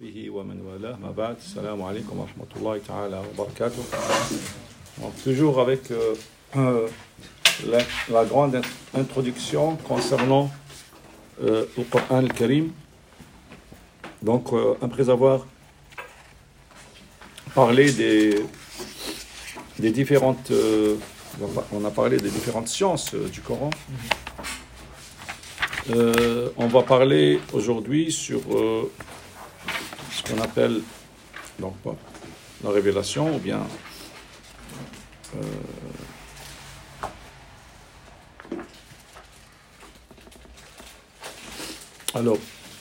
به ومن والاه, ma ba'd, salam alaykum wa rahmatullahi ta'ala wa barakatuh. Donc, toujours avec la grande introduction concernant le Coran al-Karim. Donc, après avoir parlé des différentes, on a parlé des différentes sciences du Coran. On va parler aujourd'hui sur ce qu'on appelle donc, la révélation, ou bien alors,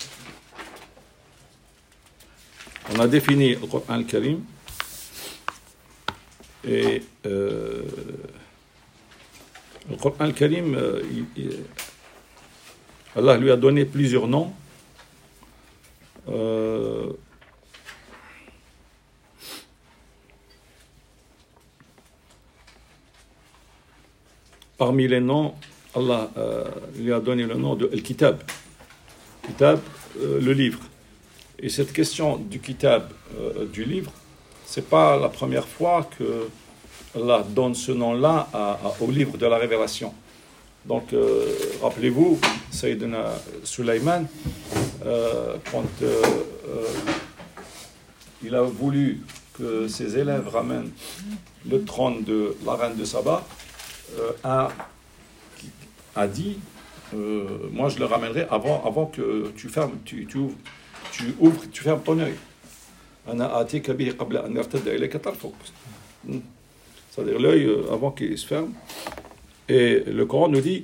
on a défini le Coran al-Karim et le Coran al-Karim, Allah lui a donné plusieurs noms. Parmi les noms, Allah lui a donné le nom de Al-Kitab. Kitab, le livre. Et cette question du Kitab, du livre, c'est pas la première fois que Allah donne ce nom-là au livre de la révélation. Donc, rappelez-vous, Sayyidina Sulaiman, quand il a voulu que ses élèves ramènent le trône de la reine de Saba, a dit, moi je le ramènerai avant que tu fermes, tu ouvres, tu fermes ton œil. C'est-à-dire l'œil avant qu'il se ferme. Et le Coran nous dit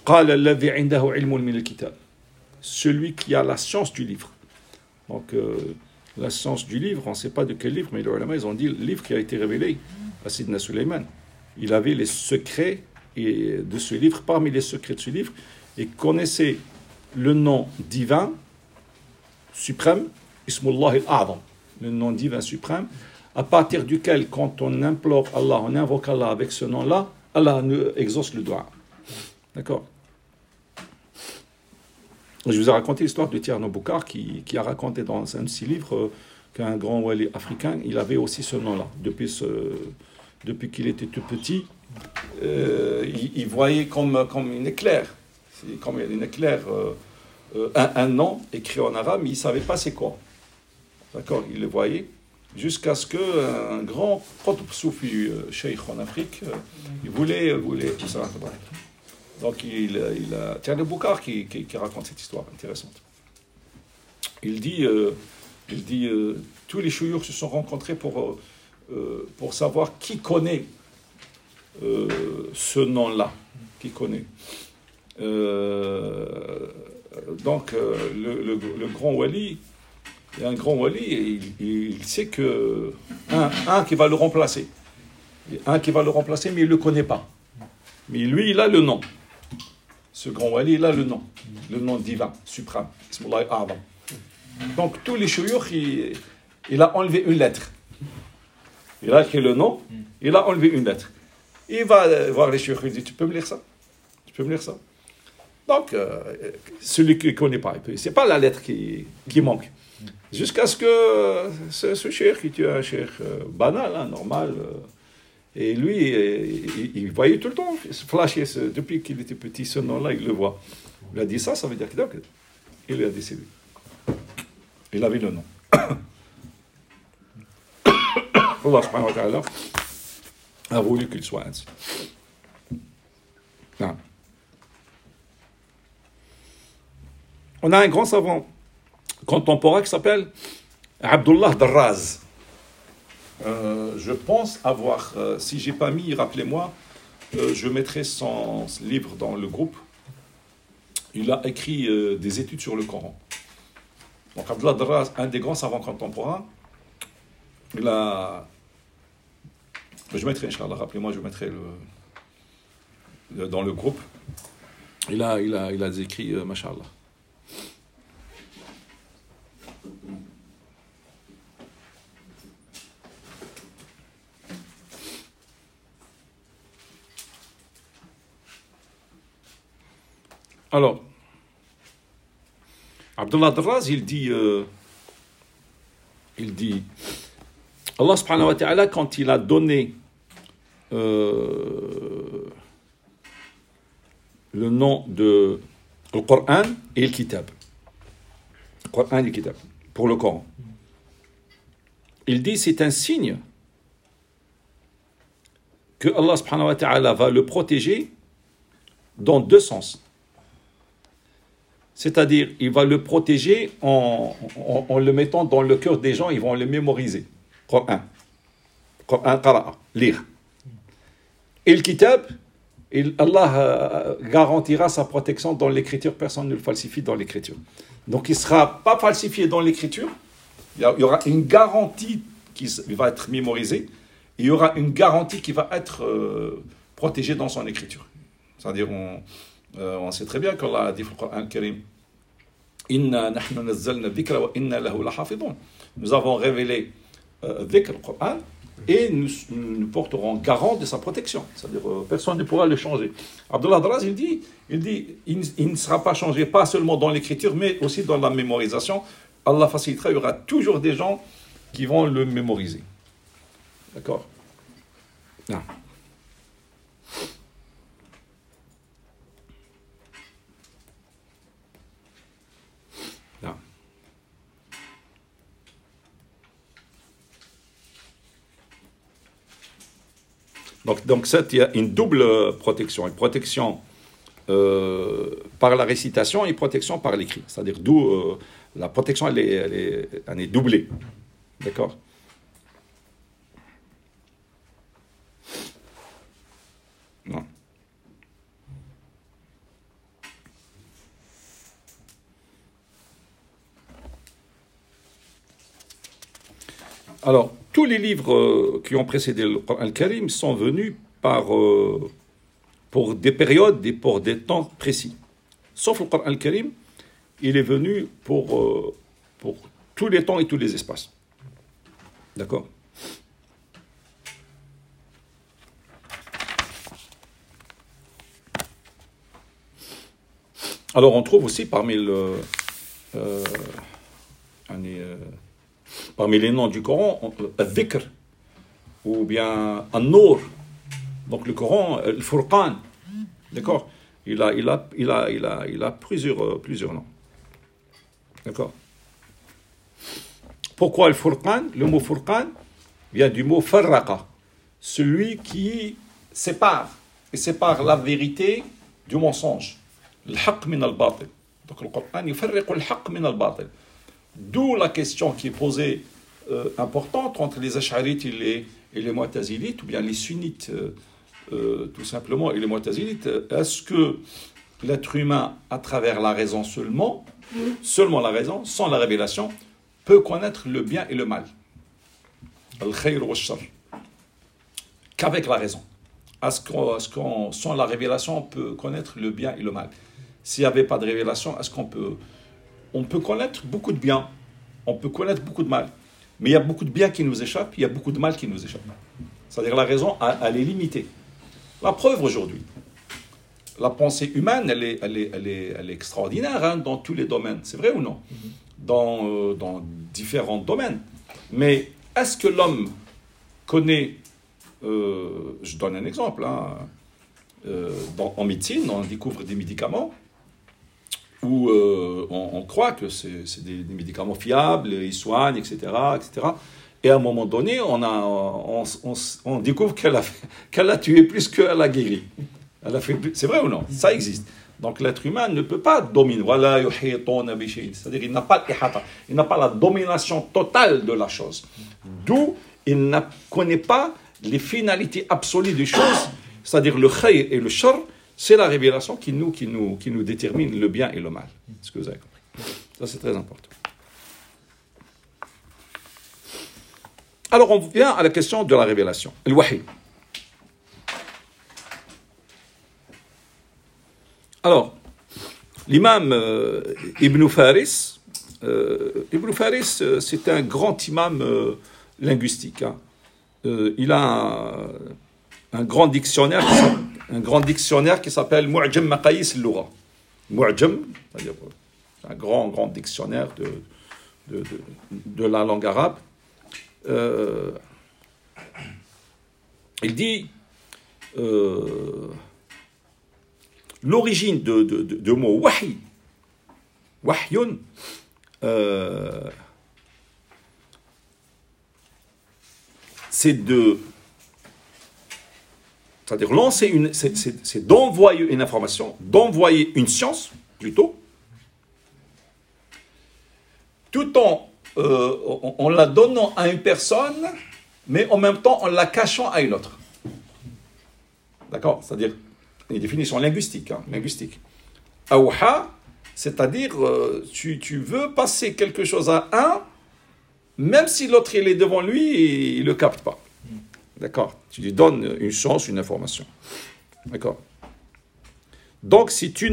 celui qui a la science du livre. Donc la science du livre, on ne sait pas de quel livre, mais les ulama, ils ont dit le livre qui a été révélé à Sidna Sulaiman. Il avait les secrets de ce livre. Parmi les secrets de ce livre, il connaissait le nom divin suprême, Ismullah al-A'zam, le nom divin suprême, à partir duquel, quand on implore Allah, on invoque Allah avec ce nom-là, Allah exauce le doigt. D'accord? Je vous ai raconté l'histoire de Tierno Boukar qui a raconté dans un de ses livres qu'un grand wali africain, il avait aussi ce nom-là. Depuis qu'il était tout petit, il voyait comme un éclair. Comme un éclair, un nom écrit en arabe, mais il ne savait pas c'est quoi. D'accord? Il le voyait. Jusqu'à ce qu'un grand qutb soufi cheikh en Afrique, il voulait tout ça. Donc il a Tierno Boukar qui raconte cette histoire intéressante. Il dit tous les chouyours se sont rencontrés pour savoir qui connaît ce nom-là, qui connaît. Donc le grand wali, il y a un grand wali et il sait que un qui va le remplacer, mais il ne le connaît pas. Mais lui, il a le nom. Ce grand wali, il a le nom divin, suprême, Ismullah al-A'zam. Donc tous les chouyours, il a enlevé une lettre. Il a écrit le nom, il a enlevé une lettre. Il va voir les chouyours, il dit, tu peux me lire ça? Donc, celui qui ne connaît pas, c'est pas la lettre qui manque. Jusqu'à ce que ce cheikh, qui est un cheikh banal, normal, et lui, il voyait tout le temps flasher, depuis qu'il était petit, ce nom-là, il le voit. Il a dit ça veut dire qu'il il a dit c'est lui. Il avait le nom. Allah subhanahu wa ta'ala a voulu qu'il soit ainsi. Non. On a un grand savant contemporain qui s'appelle Abdullah Darraz. Je pense avoir, si je n'ai pas mis, rappelez-moi, je mettrai son livre dans le groupe. Il a écrit des études sur le Coran. Donc Abdullah Darraz, un des grands savants contemporains, il a... Je mettrai, Inch'Allah, rappelez-moi, je mettrai dans le groupe. Il a écrit, Masha'Allah. Alors, Abdullah Darraz, il dit il dit, Allah subhanahu wa ta'ala, quand il a donné le nom de le Coran et le Kitab. Le Coran et le Kitab, pour le Coran. Il dit, c'est un signe que Allah subhanahu wa ta'ala va le protéger dans deux sens. C'est-à-dire, il va le protéger en le mettant dans le cœur des gens, ils vont le mémoriser. Coran, qara'a, lire. Et le kitab, Allah garantira sa protection dans l'écriture, personne ne le falsifie dans l'écriture. Donc il ne sera pas falsifié dans l'écriture, il y aura une garantie qui va être mémorisée, et il y aura une garantie qui va être protégée dans son écriture. C'est-à-dire, on sait très bien qu'Allah a dit dans le Coran Karim, Inna nahnu nazzalna dhikra wa inna lahu lahafidun. Nous avons révélé dhikr, le Coran, et nous porterons garant de sa protection. C'est-à-dire, personne ne pourra le changer. Abdullah Draz, il dit, il ne sera pas changé, pas seulement dans l'écriture, mais aussi dans la mémorisation. Allah facilitera, il y aura toujours des gens qui vont le mémoriser. D'accord? Non. Non. Donc il y a une double protection. Une protection par la récitation et une protection par l'écrit. C'est-à-dire d'où la protection, elle est doublée. D'accord? Non. Alors, tous les livres qui ont précédé le Coran al-Karim sont venus pour des périodes et pour des temps précis. Sauf le Coran al-Karim, il est venu pour tous les temps et tous les espaces. D'accord? Alors, on trouve aussi parmi les noms du Coran, al-Dhikr, ou bien al-Nour. Donc le Coran, le Furqan, d'accord? Il a plusieurs noms. D'accord? Pourquoi le Furqan? Le mot Furqan vient du mot farraqa, celui qui sépare la vérité du mensonge. الحق من الباطل. Donc le Coran يفرق الحق من الباطل. D'où la question qui est posée importante entre les Ash'arites et les Mu'tazilites, ou bien les Sunnites tout simplement, et les Mu'tazilites. Est-ce que l'être humain, à travers la raison seulement la raison, sans la révélation, peut connaître le bien et le mal, al-khayr wa al-shar, qu'avec la raison? Est-ce qu'on sans la révélation, on peut connaître le bien et le mal? S'il n'y avait pas de révélation, est-ce qu'on peut... On peut connaître beaucoup de bien, on peut connaître beaucoup de mal. Mais il y a beaucoup de bien qui nous échappe, il y a beaucoup de mal qui nous échappe. C'est-à-dire la raison, elle est limitée. La preuve aujourd'hui, la pensée humaine, elle est extraordinaire hein, dans tous les domaines. C'est vrai ou non? Dans différents domaines. Mais est-ce que l'homme connaît... je donne un exemple. Hein, en médecine, on découvre des médicaments où on croit que c'est des médicaments fiables, ils soignent, etc., etc. Et à un moment donné, on découvre qu'elle a tué plus qu'elle a guéri. C'est vrai ou non? Ça existe. Donc l'être humain ne peut pas dominer. Voilà, c'est-à-dire il n'a pas la domination totale de la chose. D'où il ne connaît pas les finalités absolues des choses, c'est-à-dire le khayr et le shar. C'est la révélation qui nous détermine le bien et le mal. Est-ce que vous avez compris? Ça, c'est très important. Alors, on vient à la question de la révélation. Le wahi. Alors, l'imam Ibn Faris, c'est un grand imam linguistique. Hein. Il a un grand dictionnaire qui s'appelle Mu'jam Maqayis al-Lugha. Mu'jam, c'est-à-dire un grand dictionnaire de la langue arabe. Il dit l'origine de mot wahi, wahyun, c'est-à-dire lancer c'est d'envoyer une information, d'envoyer une science plutôt, tout en la donnant à une personne, mais en même temps en la cachant à une autre. D'accord? C'est-à-dire une définition linguistique. Linguistique. Awha, c'est-à-dire tu veux passer quelque chose à un, même si l'autre il est devant lui, il ne le capte pas. D'accord? Tu lui donnes une chance, une information. D'accord? Donc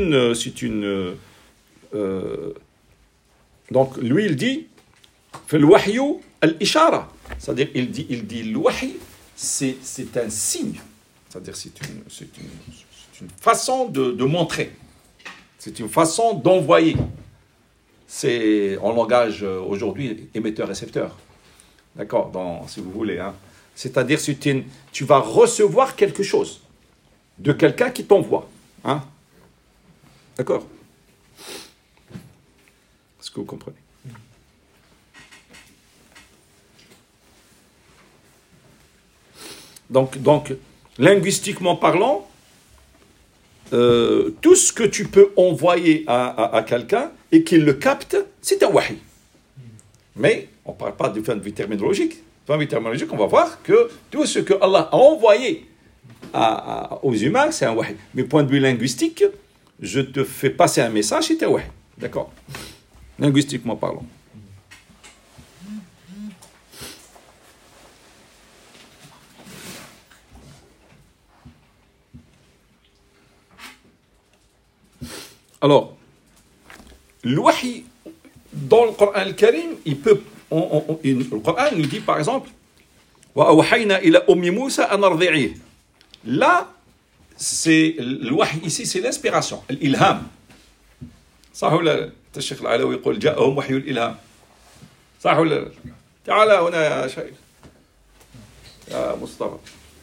donc lui il dit fait le wahyu al-ishara, c'est-à-dire il dit le wahy c'est un signe, c'est-à-dire c'est une façon de montrer, c'est une façon d'envoyer, c'est en langage aujourd'hui émetteur-récepteur, d'accord, si vous voulez, c'est-à-dire tu vas recevoir quelque chose de quelqu'un qui t'envoie, d'accord, est-ce que vous comprenez? Donc, linguistiquement parlant, tout ce que tu peux envoyer à quelqu'un et qu'il le capte, c'est un wahi. Mais on ne parle pas du point de vue terminologique. Du point de vue terminologique, on va voir que tout ce que Allah a envoyé aux humains, c'est un wahi. Mais point de vue linguistique, je te fais passer un message, c'est un wahi. D'accord? Linguistiquement parlant. Alors, le wahi, dans le Coran al-Karim, le Coran nous dit par exemple وَأَوْحَيْنَا إِلَى أُمِّ مُوسَى أَنْ أَرْضِعِيهِ. Là, c'est le wahi ici, c'est l'inspiration, l'ilham. صح ولا الشيخ العلوي يقول جاءهم وحي الإلهام صح ولا تعال هنا يا شيخ يا مصطفى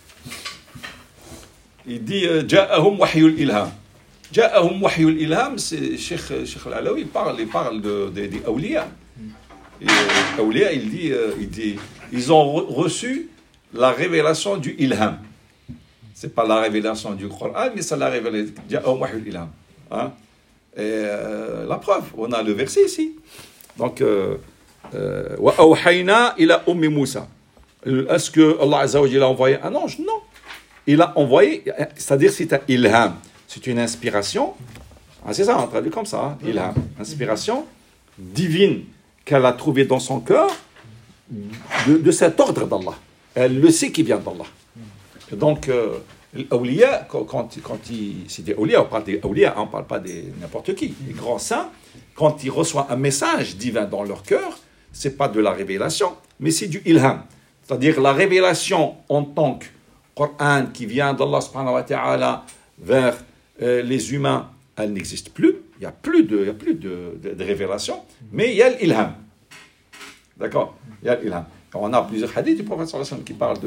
il dit جاءهم وحي الإلهام جاءهم وحي الإلهام c'est الشيخ العلوي il parle des awliya. Awliya il dit ils ont reçu la révélation du ilham, c'est pas la révélation du Coran mais c'est la révélation جاءهم وحي الإلهام, la preuve, on a le verset ici. Donc, وَأَوْحَيْنَا إِلَى أُمِّ مُوسَى. Est-ce que Allah Azza wa Jalla a envoyé un ange? Non. Il a envoyé, c'est-à-dire c'est un ilham. C'est une inspiration. C'est ça, on traduit comme ça. Ilham. Inspiration divine qu'elle a trouvée dans son cœur de cet ordre d'Allah. Elle le sait qui vient d'Allah. Donc, l'awliya, c'est des awliya, on parle des awliya, on ne parle pas de n'importe qui. Les grands saints, quand ils reçoivent un message divin dans leur cœur, ce n'est pas de la révélation, mais c'est du ilham. C'est-à-dire la révélation en tant que Coran qui vient d'Allah subhanahu wa ta'ala vers les humains, elle n'existe plus. Il n'y a plus de révélation, mais il y a l'ilham. D'accord? Il y a l'ilham. On a plusieurs hadiths du prophète sallallahu alayhi wa sallam qui parlent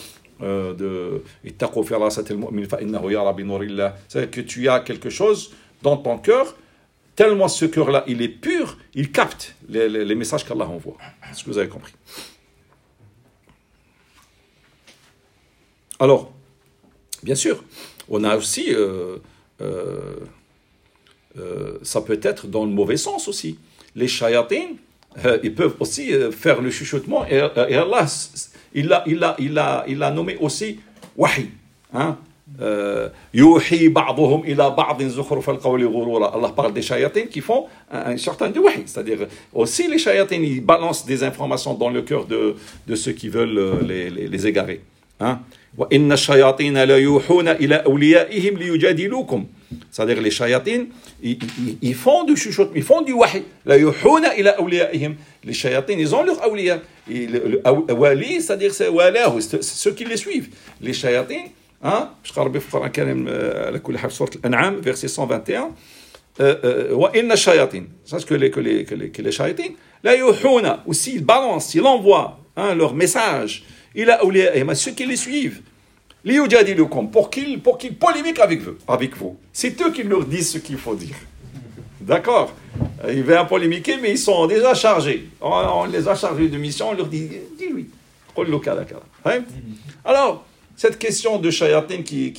c'est-à-dire que tu as quelque chose dans ton cœur, tellement ce cœur-là il est pur, il capte les messages qu'Allah envoie. Est-ce que vous avez compris? Alors, bien sûr, on a aussi ça peut être dans le mauvais sens aussi. Les shayatines, ils peuvent aussi faire le chuchotement et Allah il a nommé aussi wahi. Yuhi ba'duhum ila ba'din zukhruf al-qawli ghurura. Allah parle des shayatines qui font un certain de wahi. C'est-à-dire, aussi les shayatines, ils balancent des informations dans le cœur de ceux qui veulent les égarer. Wa inna shayatina la yuhuna ila awliyaihim liyujadilukum. C'est-à-dire, les shayatines, ils font du chuchotement, ils font du wahi. La yuhuna ila awliyaihim. Les shayatines, ils ont leur awliya. Le wali, c'est-à-dire c'est walahu, c'est ceux qui les suivent. Les shayatines, je قرب في القرآن الكريم على كل حال سورة الأنعام verset 121 وإن الشياطين, c'est ce que les shayatines La yuhuna, ou s'ils balancent, s'ils envoient leur message, il a ceux qui les suivent. Pour qu'ils polémiquent avec vous. C'est eux qui leur disent ce qu'il faut dire. D'accord? Ils viennent polémiquer, mais ils sont déjà chargés. On les a chargés de mission, on leur dit, dis-lui. Alors, cette question de shayatin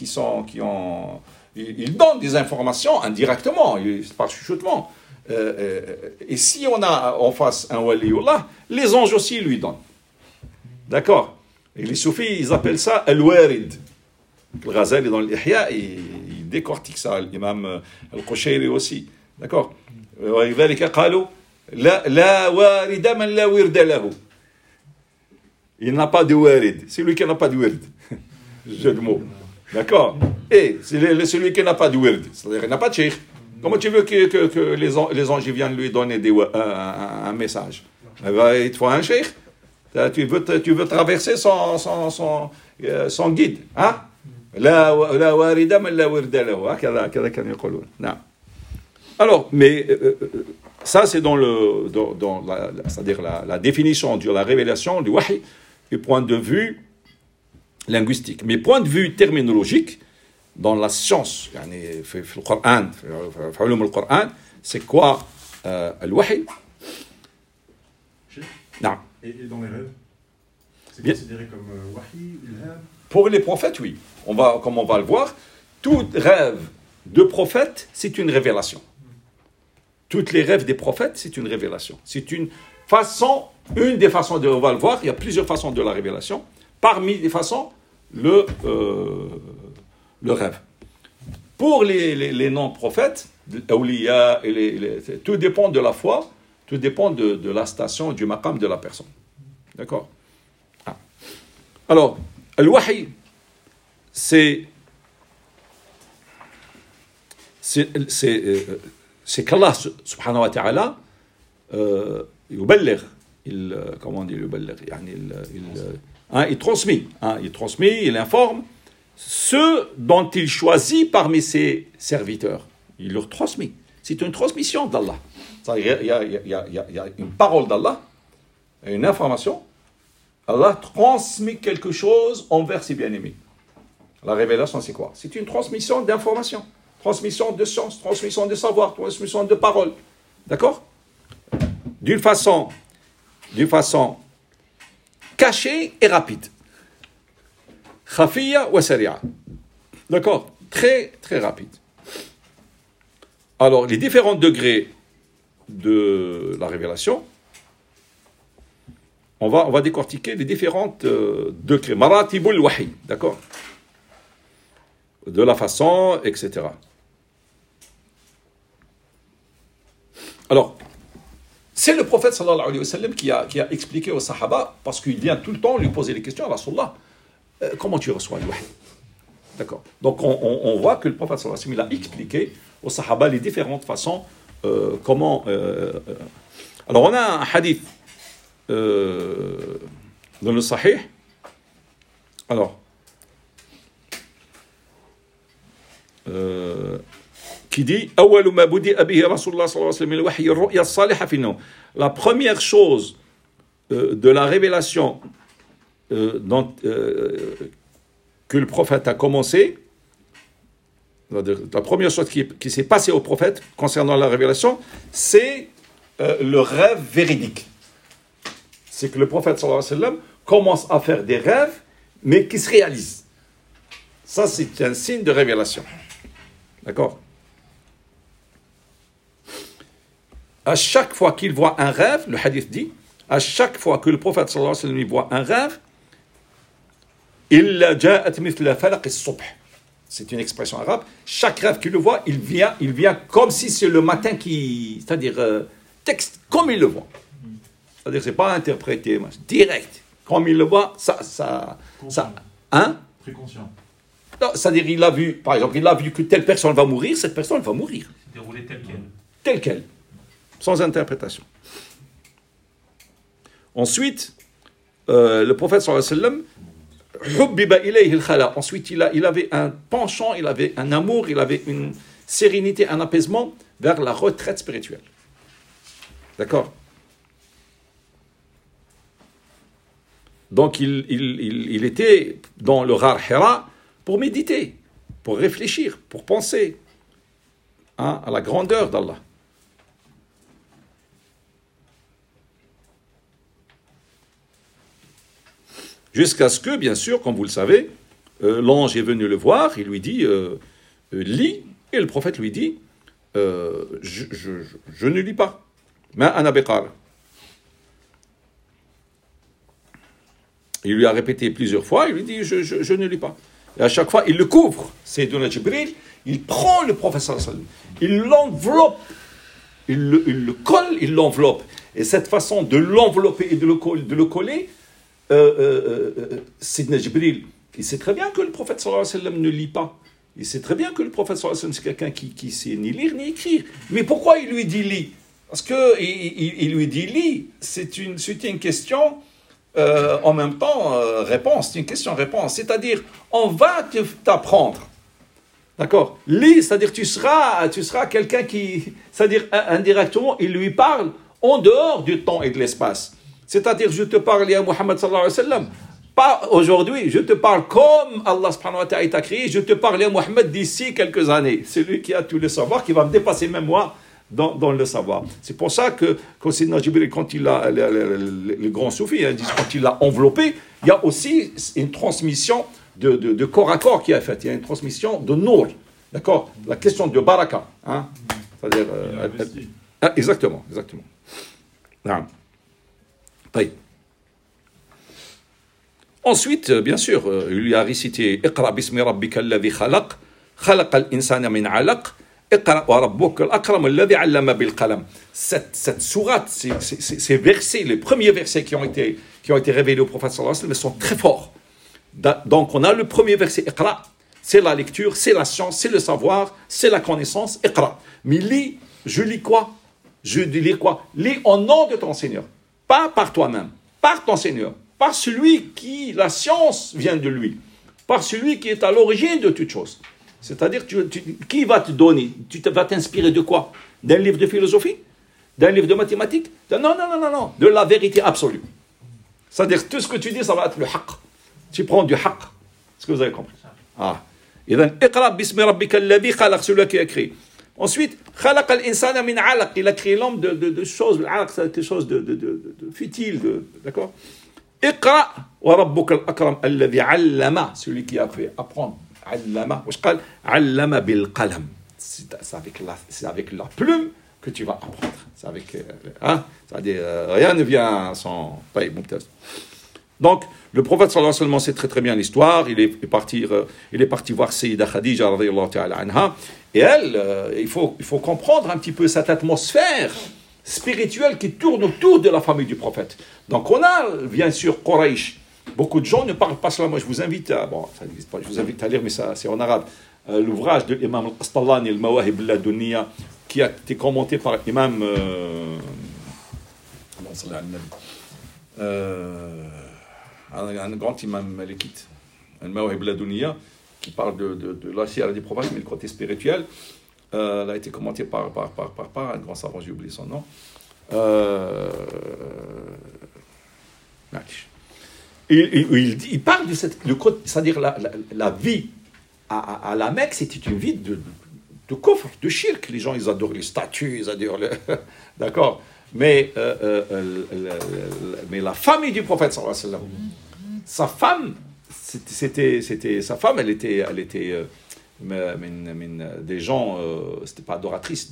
ils donnent des informations indirectement, par chuchotement. Et si on a en face un waliullah, les anges aussi lui donnent. D'accord? Et les soufis, ils appellent ça al-warid. Le Ghazali dans l'Ihya, il décortique ça, l'imam al-Qushayri aussi. D'accord? وَلِذَلِكَ قَالُوا لَا وَارِدَ مَنْ لَا وِرْدَ لَهُ. Il n'a pas de warid. C'est lui qui n'a pas de wird. Jeu de mots. D'accord? Et c'est celui qui n'a pas de wird. C'est-à-dire qu'il n'a pas de cheikh. Comment tu veux que les anges viennent lui donner un message? Il te faut un cheikh. Tu veux traverser son guide. Hein? لا وارد من لا ورد له. كذا كانوا يقولون. نعم. Alors, mais ça c'est c'est-à-dire la définition de la révélation du wahy du point de vue linguistique. Mais point de vue terminologique, dans la science, يعني في القرآن في علوم القرآن, c'est quoi le wahy? Non. Et dans les rêves, c'est considéré comme wahy, ilham? Pour les prophètes, oui. Comme on va le voir, tout rêve de prophète, c'est une révélation. Tous les rêves des prophètes, c'est une révélation. C'est une des façons on va le voir, il y a plusieurs façons de la révélation. Parmi les façons, le rêve. Pour les non-prophètes, awliya, tout dépend de la foi, tout dépend de la station, du maqam de la personne. D'accord? Alors, le wahy, c'est qu'Allah subhanahu wa ta'ala il transmet, il informe ceux dont il choisit parmi ses serviteurs. Il leur transmet. C'est une transmission d'Allah. Il y a une parole d'Allah, une information. Allah transmet quelque chose envers ses bien-aimés. La révélation, c'est quoi? C'est une transmission d'information, transmission de science, transmission de savoir, transmission de parole. D'accord? D'une façon cachée et rapide. Khafiya wa sari'a. D'accord? Très, très rapide. Alors, les différents degrés de la révélation, on va décortiquer les différentes degrés. Maratibul wahy, d'accord? De la façon, etc. Alors, c'est le prophète sallallahu alayhi wa sallam qui a expliqué aux sahaba, parce qu'il vient tout le temps lui poser des questions à Rasulullah. Comment tu reçois le wahy? D'accord. Donc, on voit que le prophète sallallahu alayhi wa sallam il a expliqué aux sahaba les différentes façons, comment... Alors, on a un hadith dans le Sahih. Alors, qui dit la première chose de la révélation que le prophète a commencé, la première chose qui s'est passée au prophète concernant la révélation, c'est le rêve véridique. C'est que le prophète sallallahu alayhi wa sallam commence à faire des rêves mais qui se réalisent. Ça, c'est un signe de révélation. D'accord? À chaque fois qu'il voit un rêve, le hadith dit, à chaque fois que le prophète sallallahu alayhi wa sallam voit un rêve, illa ja'at mithla falaq as-subh. C'est une expression arabe. Chaque rêve qu'il le voit, il vient comme si c'est le matin c'est-à-dire texte comme il le voit. C'est-à-dire c'est pas interprété, direct. Comme il le voit, ça hein? Très conscient. Non, c'est-à-dire il a vu, par exemple, il a vu que telle personne va mourir, cette personne va mourir. C'est déroulé tel quel. Tel quel. Sans interprétation. Ensuite, le prophète sallallahu alayhi wa sallam, hubbiba ilayhi al-khala. Ensuite, il avait un penchant, il avait un amour, il avait une sérénité, un apaisement vers la retraite spirituelle. D'accord? Donc il était dans le Ghar Hira pour méditer, pour réfléchir, pour penser à la grandeur d'Allah. Jusqu'à ce que, bien sûr, comme vous le savez, l'ange est venu le voir, il lui dit lis, et le prophète lui dit je ne lis pas. Ma ana biqara. Il lui a répété plusieurs fois, il lui dit je ne lis pas. Et à chaque fois, il le couvre. C'est Sayyiduna Jibril, il prend le prophète sallallahu alayhi wa sallam, il l'enveloppe, il le colle, il l'enveloppe. Et cette façon de l'envelopper et de le coller, Sayyidina Jibril, il sait très bien que le prophète sallallahu alayhi wa sallam ne lit pas. Il sait très bien que le prophète sallallahu alayhi wa sallam, c'est quelqu'un qui sait ni lire ni écrire. Mais pourquoi il lui dit lit? Parce que il lui dit lit, c'est une question en même temps réponse, c'est une question-réponse. C'est-à-dire, on va t'apprendre. D'accord? Lit, c'est-à-dire tu seras quelqu'un qui, c'est-à-dire indirectement, il lui parle en dehors du temps et de l'espace. C'est-à-dire, je te parle à Muhammad sallallahu alayhi wa sallam, pas aujourd'hui, je te parle comme Allah subhanahu wa ta'ala t'a créé, je te parle à Muhammad d'ici quelques années. C'est lui qui a tout le savoir, qui va me dépasser même moi dans le savoir. C'est pour ça que Sayyidina Jibril, quand il a, le grand soufi, quand il l'a enveloppé, il y a aussi une transmission de corps à corps qui a fait. Il y a une transmission de nour. D'accord? La question de baraka. Hein? C'est-à-dire. Exactement. Non. Ensuite, bien sûr, il lui a récité Iqra bismi rabbika alladhi khalaq, khalaqa al-insana min alaq, Iqra wa rabbuka al-akram alladhi 'allama bil qalam. Cette sourate, ces versets, les premiers versets qui ont été révélés au prophète sallallahu alayhi wa sallam, sont très forts. Donc, on a le premier verset Iqra, c'est la lecture, c'est la science, c'est le savoir, c'est la connaissance, Iqra. Mais lis, je lis quoi? Je lis quoi? Lis au nom de ton Seigneur. Pas par toi-même, par ton Seigneur, par celui qui, la science vient de lui, par celui qui est à l'origine de toute chose. C'est-à-dire, qui va te donner? Tu vas t'inspirer de quoi? D'un livre de philosophie? D'un livre de mathématiques? Non, de la vérité absolue. C'est-à-dire, tout ce que tu dis, ça va être le haqq. Tu prends du haqq. Est-ce que vous avez compris? إذن اقرأ باسم ربك الذي خلق, celui qui a créé. Ensuite, خلق الإنسان من علق, il a créé l'homme de choses, العلق c'est quelque chose de futile, d'accord? اقرأ وربك الأكرم الذي علم, celui qui a fait apprendre. علم, واش قال? علم بالقلم. C'est avec la plume que tu vas apprendre. C'est avec, c'est-à-dire, rien ne vient sans. Donc, le prophète sallallahu alayhi wa sallam sait très très bien l'histoire. Il est parti voir Sayyida Khadija radiyallahu ta'ala anha. Et elle, il faut comprendre un petit peu cette atmosphère spirituelle qui tourne autour de la famille du prophète. Donc, on a bien sûr Quraysh. Beaucoup de gens ne parlent pas cela. Moi, je vous invite à, ça n'existe pas, je vous invite à lire, mais ça, c'est en arabe. L'ouvrage de l'imam al-Qastallani, al-Mawahib al-Ladunniya, qui a été commenté par l'imam un grand imam malikite, al-Mawahib al-Ladunniya, qui parle de la sira du prophète, mais le côté spirituel. Elle a été commentée par un grand savant, j'ai oublié son nom. Il parle de c'est-à-dire la vie à la Mecque, c'était une vie de coffre, de shirk. Les gens, ils adorent les statues, ils adorent d'accord. Mais la famille du prophète sallallahu alayhi wa sallam, sa femme, sa femme, elle était des gens, c'était pas adoratrice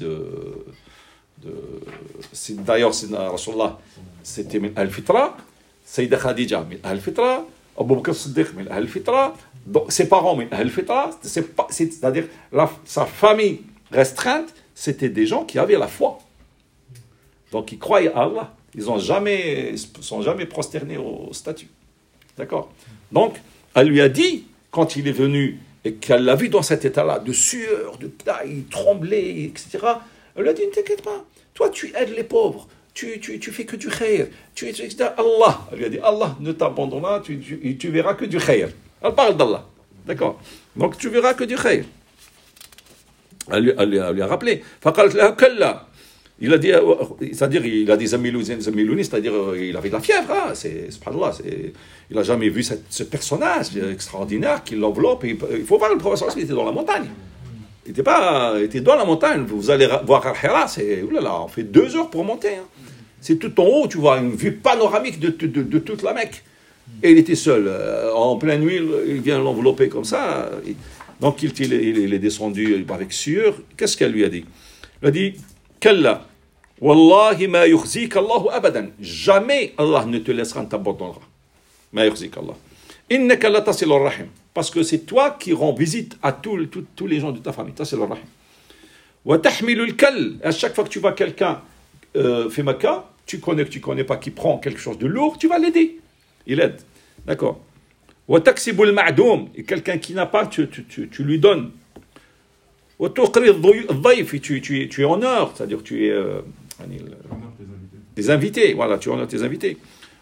d'ailleurs c'est Rasulullah, c'était min al-fitra. Sayyida Khadija min al-fitra, Abu Bakr as-Siddiq min al-fitra, ses parents min al-fitra, c'est-à-dire sa famille restreinte, c'était des gens qui avaient la foi. Donc ils croyaient à Allah. Ils ne sont jamais prosternés aux statues. D'accord? Donc, elle lui a dit, quand il est venu et qu'elle l'a vu dans cet état-là, de sueur, il tremblait, etc., elle lui a dit, ne t'inquiète pas, toi tu aides les pauvres. Tu fais que du khayr. Allah, elle lui a dit, Allah ne t'abandonne pas, tu verras que du khayr. Elle parle d'Allah. D'accord? Donc tu verras que du khayr. Elle lui a rappelé. فقالت لها كلا Il a dit, c'est-à-dire, il a des amis lounis, c'est-à-dire, il avait de la fièvre, hein, subhanallah, il n'a jamais vu ce personnage extraordinaire qui l'enveloppe. Il faut voir le professeur, il était dans la montagne. Il était dans la montagne. Vous allez voir Al-Hira, on fait 2 heures pour monter. Hein. C'est tout en haut, tu vois, une vue panoramique de toute la Mecque. Et il était seul. En pleine nuit, il vient l'envelopper comme ça. Donc, il est descendu avec sueur. Qu'est-ce qu'elle lui a dit? Il a dit, Kalla, Wallahi ma yukhzik Allahu abadan. Jamais Allah ne te laissera, ne t'abandonnera. Ma yukhzik Allah. Innaka la tasil ar-rahim. Parce que c'est toi qui rends visite à tous les gens de ta famille. Tasil ar-rahim. Wa tahmilu al-kal. À chaque fois que tu vois quelqu'un fait Makkah, tu connais pas, qui prend quelque chose de lourd, tu vas l'aider. Il aide. D'accord. Wa taksibu al-ma'doum. Et quelqu'un qui n'a pas, tu lui donnes. Wa tuqri ad-dayf. Tu honores, c'est-à-dire tu es des invités. Voilà, tu honores tes invités.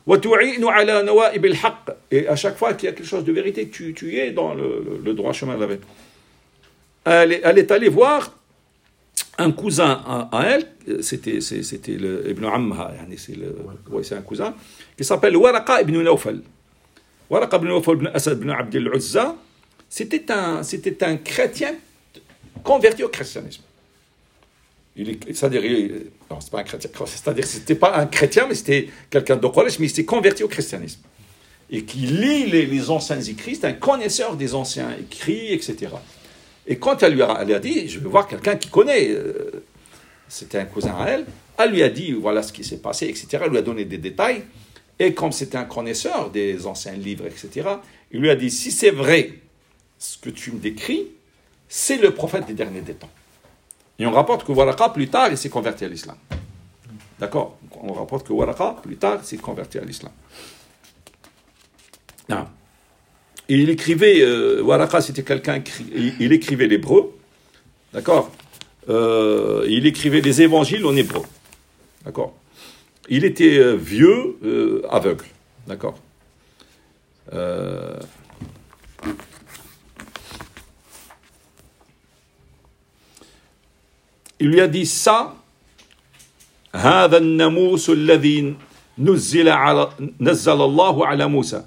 Et à chaque fois qu'il y a quelque chose de vérité, tu es dans le droit chemin de la vérité. Elle est allée voir un cousin à elle, c'était le Ibn Amha, c'est un cousin, qui s'appelle Waraqa ibn Nawfal. Waraqa ibn Nawfal ibn Asad ibn Abd al-Uzza, c'était un chrétien converti au christianisme. Non, c'est pas un chrétien, c'est-à-dire c'était pas un chrétien, mais c'était quelqu'un de Quraysh, mais il s'est converti au christianisme. Et qui lit les anciens écrits, c'est un connaisseur des anciens écrits, etc. Et quand elle a dit, je veux voir quelqu'un qui connaît, c'était un cousin à elle lui a dit, voilà ce qui s'est passé, etc. Elle lui a donné des détails. Et comme c'était un connaisseur des anciens livres, etc., il lui a dit, si c'est vrai ce que tu me décris, c'est le prophète des derniers des temps. Et on rapporte que Waraqa, plus tard, il s'est converti à l'islam. D'accord? On rapporte que Waraqa, plus tard, s'est converti à l'islam. Non. Et il écrivait, Waraqa, c'était quelqu'un, il écrivait l'hébreu. D'accord? Il écrivait les évangiles en hébreu. D'accord? Il était vieux, aveugle. D'accord? Il lui a dit ça, هذا الناموس الذي نزل الله على موسى.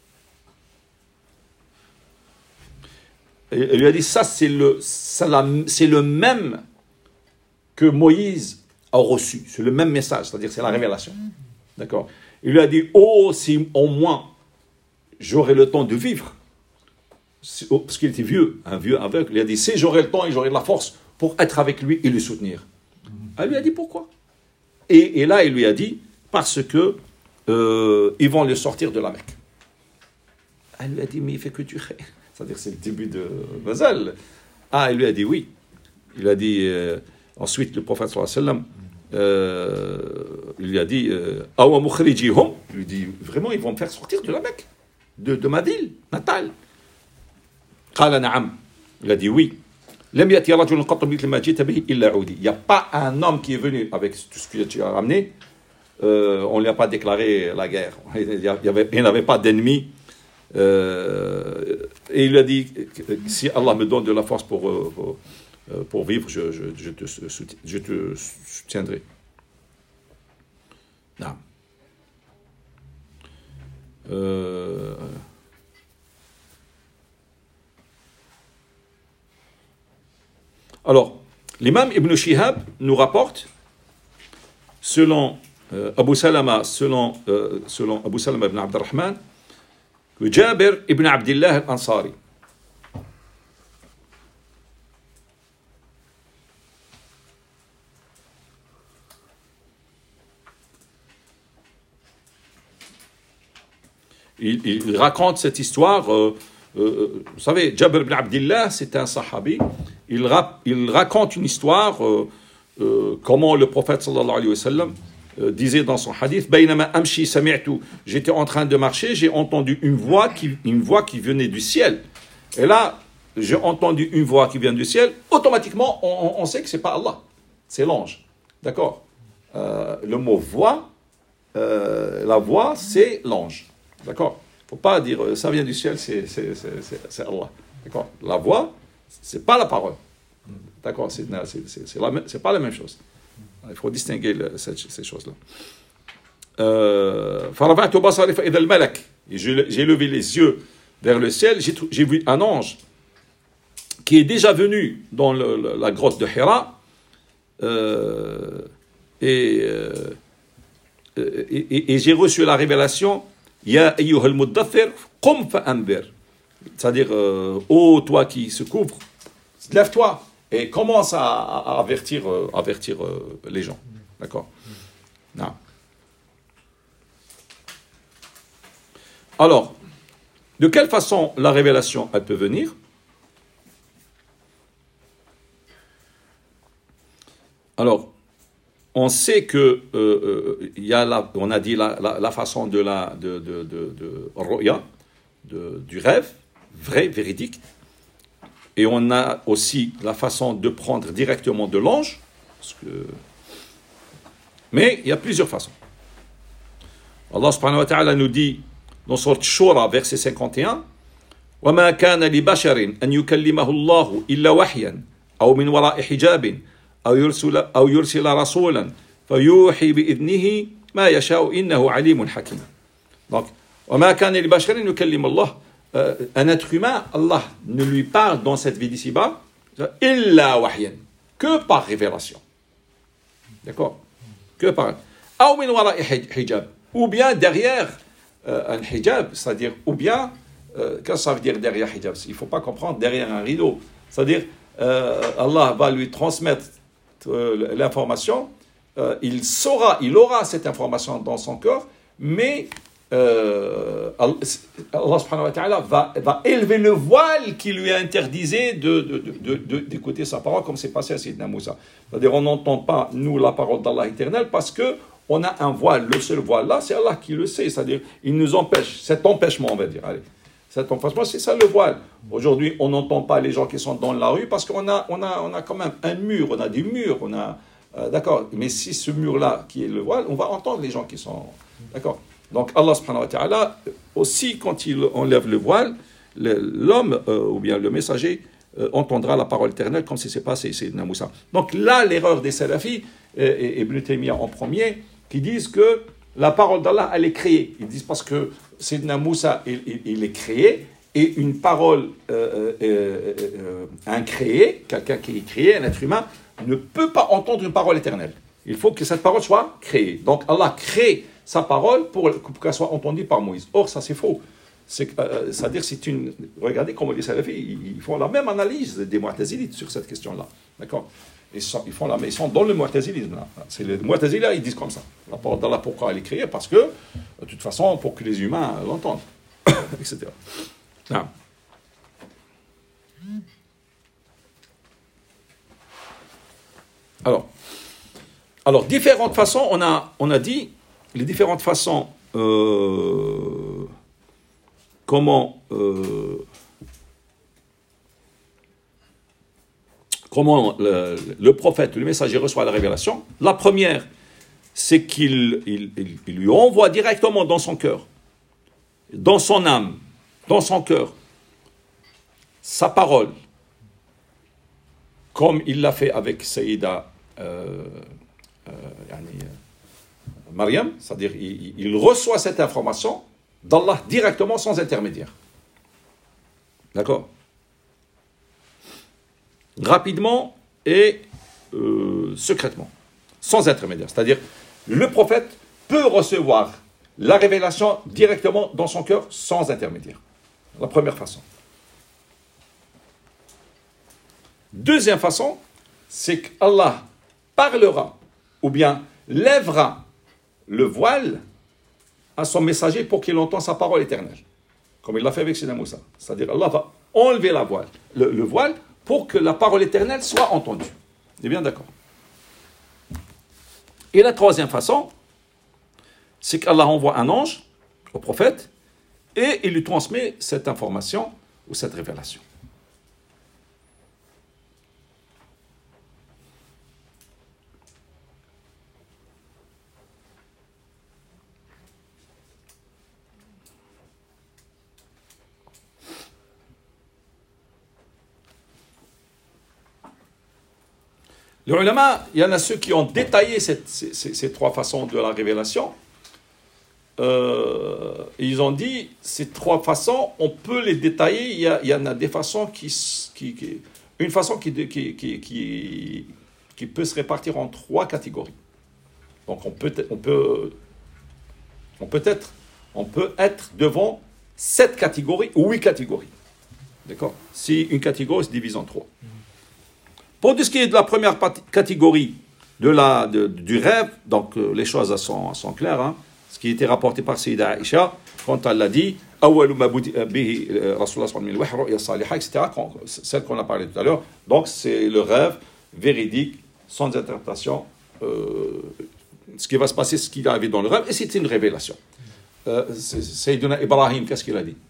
Il lui a dit ça, c'est le même que Moïse a reçu, c'est le même message, c'est-à-dire c'est la révélation. D'accord? Il lui a dit, si au moins j'aurais le temps de vivre, parce qu'il était vieux, un vieux aveugle, il a dit, si j'aurais le temps et j'aurais de la force pour être avec lui et le soutenir. Elle lui a dit pourquoi? Et là, il lui a dit parce que ils vont le sortir de la Mecque. Elle lui a dit, mais il fait que tu rêves. C'est-à-dire c'est le début de Ghazal. Il lui a dit oui. Il a dit ensuite le prophète sallallahu alayhi wa sallam, il lui a dit awa mukhrijihum. Il lui dit vraiment ils vont me faire sortir de la Mecque, de ma ville natale. Qala na'am. Il a dit oui. Il n'y a pas un homme qui est venu avec tout ce que tu as ramené, on ne lui a pas déclaré la guerre. Il n'avait pas d'ennemis. Et il lui a dit, si Allah me donne de la force pour vivre, je te soutiendrai. Non. Alors, l'imam Ibn Shihab nous rapporte, selon Abu Salama ibn Abd al-Rahman, que Jabir ibn Abdillah al-Ansari, il raconte cette histoire. Vous savez, Jabir ibn Abdillah, c'est un sahabi. Il raconte une histoire, comment le prophète sallallahu alayhi wa sallam disait dans son hadith, Baynama amshi sami'tu, j'étais en train de marcher, j'ai entendu une voix qui venait du ciel. Et là, j'ai entendu une voix qui vient du ciel, automatiquement, on sait que c'est pas Allah, c'est l'ange. D'accord? Le mot voix, la voix, c'est l'ange. D'accord? Faut pas dire ça vient du ciel, c'est Allah. D'accord? La voix, c'est pas la parole. D'accord? C'est pas la même chose. Il faut distinguer ces choses-là. فرفعت بصري فإذا الملك. J'ai levé les yeux vers le ciel, j'ai vu un ange qui est déjà venu dans la grotte de Hira, et j'ai reçu la révélation Ya ayyuhal muddathir qum fa'anzir, c'est-à-dire ô toi qui se couvre, lève-toi et commence à avertir les gens. D'accord? Non. Alors, de quelle façon la révélation elle peut venir? Alors, on sait que il y a on a dit la façon de ru'ya, du rêve, vrai, véridique, et on a aussi la façon de prendre directement de l'ange, mais il y a plusieurs façons. Allah subhanahu wa ta'ala nous dit dans Sourate Shura, verset 51, وَمَا كَانَ لِبَشَرٍ أَنْ يُكَلِّمَهُ اللَّهُ إِلَّا وَحْيًا أَوْ مِنْ وَرَاءِ حِجَابٍ أو يرسل رسولا فيوحي بإذنه ما يشاء إنه عليم حكيم. Donc, وما كان لبشر أن يكلم الله. Un être humain, Allah ne lui parle dans cette vie d'ici-bas إلا وحيا, que par révélation. D'accord? Que par. أو من وراء حجاب, ou bien derrière un hijab, c'est-à-dire, ou bien, qu'est-ce que ça veut dire derrière hijab? Il ne faut pas comprendre derrière un rideau. C'est-à-dire, Allah va lui transmettre l'information, il aura cette information dans son corps, mais Allah subhanahu wa ta'ala va élever le voile qui lui interdisait d'écouter sa parole, comme c'est passé à Sayyidina Moussa. C'est-à-dire, on n'entend pas, nous, la parole d'Allah éternel, parce que on a un voile. Le seul voile là, c'est Allah qui le sait. C'est-à-dire, il nous empêche, cet empêchement, on va dire. Allez. Cet empêchement, c'est ça le voile. Aujourd'hui, on n'entend pas les gens qui sont dans la rue parce qu'on a quand même un mur, on a des murs, d'accord. Mais si ce mur-là, qui est le voile, on va entendre les gens qui sont, d'accord. Donc Allah subhanahu wa ta'ala, aussi quand il enlève le voile, l'homme ou bien le messager entendra la parole éternelle comme si c'est passé, c'est Moussa. Donc là, l'erreur des salafis, et Ibn Taymiyyah en premier, qui disent que la parole d'Allah, elle est créée. Ils disent parce que Sayyidina Moussa, il est créé, et une parole incréée, quelqu'un qui est créé, un être humain, ne peut pas entendre une parole éternelle. Il faut que cette parole soit créée. Donc Allah crée sa parole pour qu'elle soit entendue par Moïse. Or, ça c'est faux. C'est-à-dire, regardez comment les salafis, ils font la même analyse des mu'tazilites sur cette question-là. D'accord? Ils sont dans le mu'tazilisme. C'est les mu'tazilites, ils disent comme ça. La parole d'Allah, pourquoi elle est créée? Parce que, de toute façon, pour que les humains l'entendent, etc. Non. Alors, différentes façons, on a dit, les différentes façons, comment le prophète, le messager reçoit la révélation. La première, c'est qu'il lui envoie directement dans son cœur, dans son âme, dans son cœur, sa parole, comme il l'a fait avec Sayyida Maryam, c'est-à-dire il reçoit cette information d'Allah directement sans intermédiaire. D'accord? Rapidement et secrètement, sans intermédiaire. C'est-à-dire, le prophète peut recevoir la révélation directement dans son cœur sans intermédiaire. La première façon. Deuxième façon, c'est qu'Allah parlera ou bien lèvera le voile à son messager pour qu'il entende sa parole éternelle, comme il l'a fait avec Sayyidina Moussa. C'est-à-dire, Allah va enlever le voile pour que la parole éternelle soit entendue. On est bien d'accord? Et la troisième façon, c'est qu'Allah envoie un ange au prophète et il lui transmet cette information ou cette révélation. Les ulama, il y en a ceux qui ont détaillé ces trois façons de la révélation. Ils ont dit, ces trois façons, on peut les détailler. Il y en a des façons une façon qui peut se répartir en trois catégories. Donc on peut être devant 7 catégories ou 8 catégories. D'accord? Si une catégorie se divise en 3. Pour ce qui est de la première catégorie du rêve, donc les choses sont claires. Hein. Ce qui était rapporté par Sayyida Aïcha, quand elle l'a dit, etc., celle qu'on a parlé tout à l'heure, donc c'est le rêve véridique, sans interprétation, ce qui va se passer, ce qui est arrivé dans le rêve, et c'est une révélation. Sayyidina Ibrahim, qu'est-ce qu'il a dit?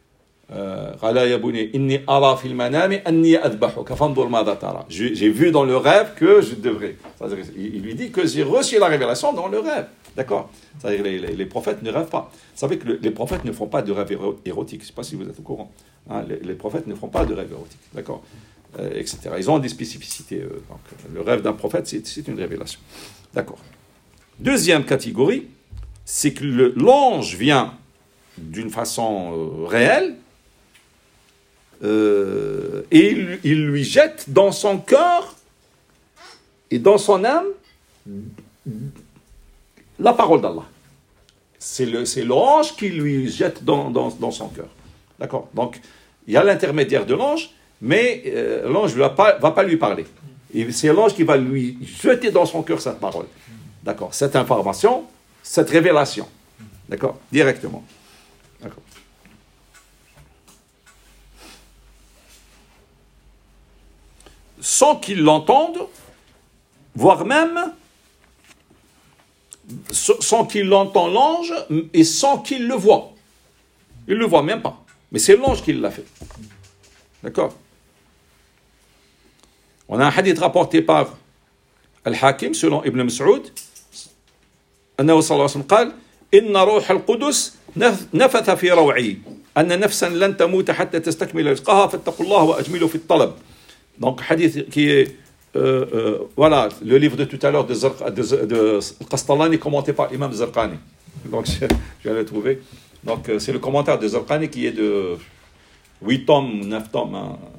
J'ai vu dans le rêve que je devrais. Il lui dit que j'ai reçu la révélation dans le rêve. D'accord? C'est-à-dire les prophètes ne rêvent pas. Vous savez que les prophètes ne font pas de rêves érotiques. Je ne sais pas si vous êtes au courant. Hein, les prophètes ne font pas de rêves érotiques. D'accord? Etc. Ils ont des spécificités. Donc, le rêve d'un prophète, c'est une révélation. D'accord. Deuxième catégorie, c'est que l'ange vient d'une façon réelle et il lui jette dans son cœur et dans son âme la parole d'Allah. C'est l'ange qui lui jette dans son cœur. D'accord? Donc, il y a l'intermédiaire de l'ange, mais l'ange ne va pas lui parler. Et c'est l'ange qui va lui jeter dans son cœur cette parole. D'accord? Cette information, cette révélation. D'accord? Directement. D'accord. Sans qu'ils l'entendent, voire même sans qu'il entende l'ange et sans qu'il le voit. Il ne le voit même pas. Mais c'est l'ange qui l'a fait. D'accord? On a un hadith rapporté par Al-Hakim, selon Ibn Mas'ud, أنه صلى الله عليه وسلم قال إن روح القدس نفث في روعي أن نفسا لن تموت حتى تستكمل رزقها فاتقوا الله وأجملوا في الطلب. Donc hadith qui est voilà le livre de tout à l'heure de Qastalani commenté par l'imam Zarqani. Donc je vais le trouver. Donc c'est le commentaire de Zarqani qui est de 8 tomes, 9 tomes,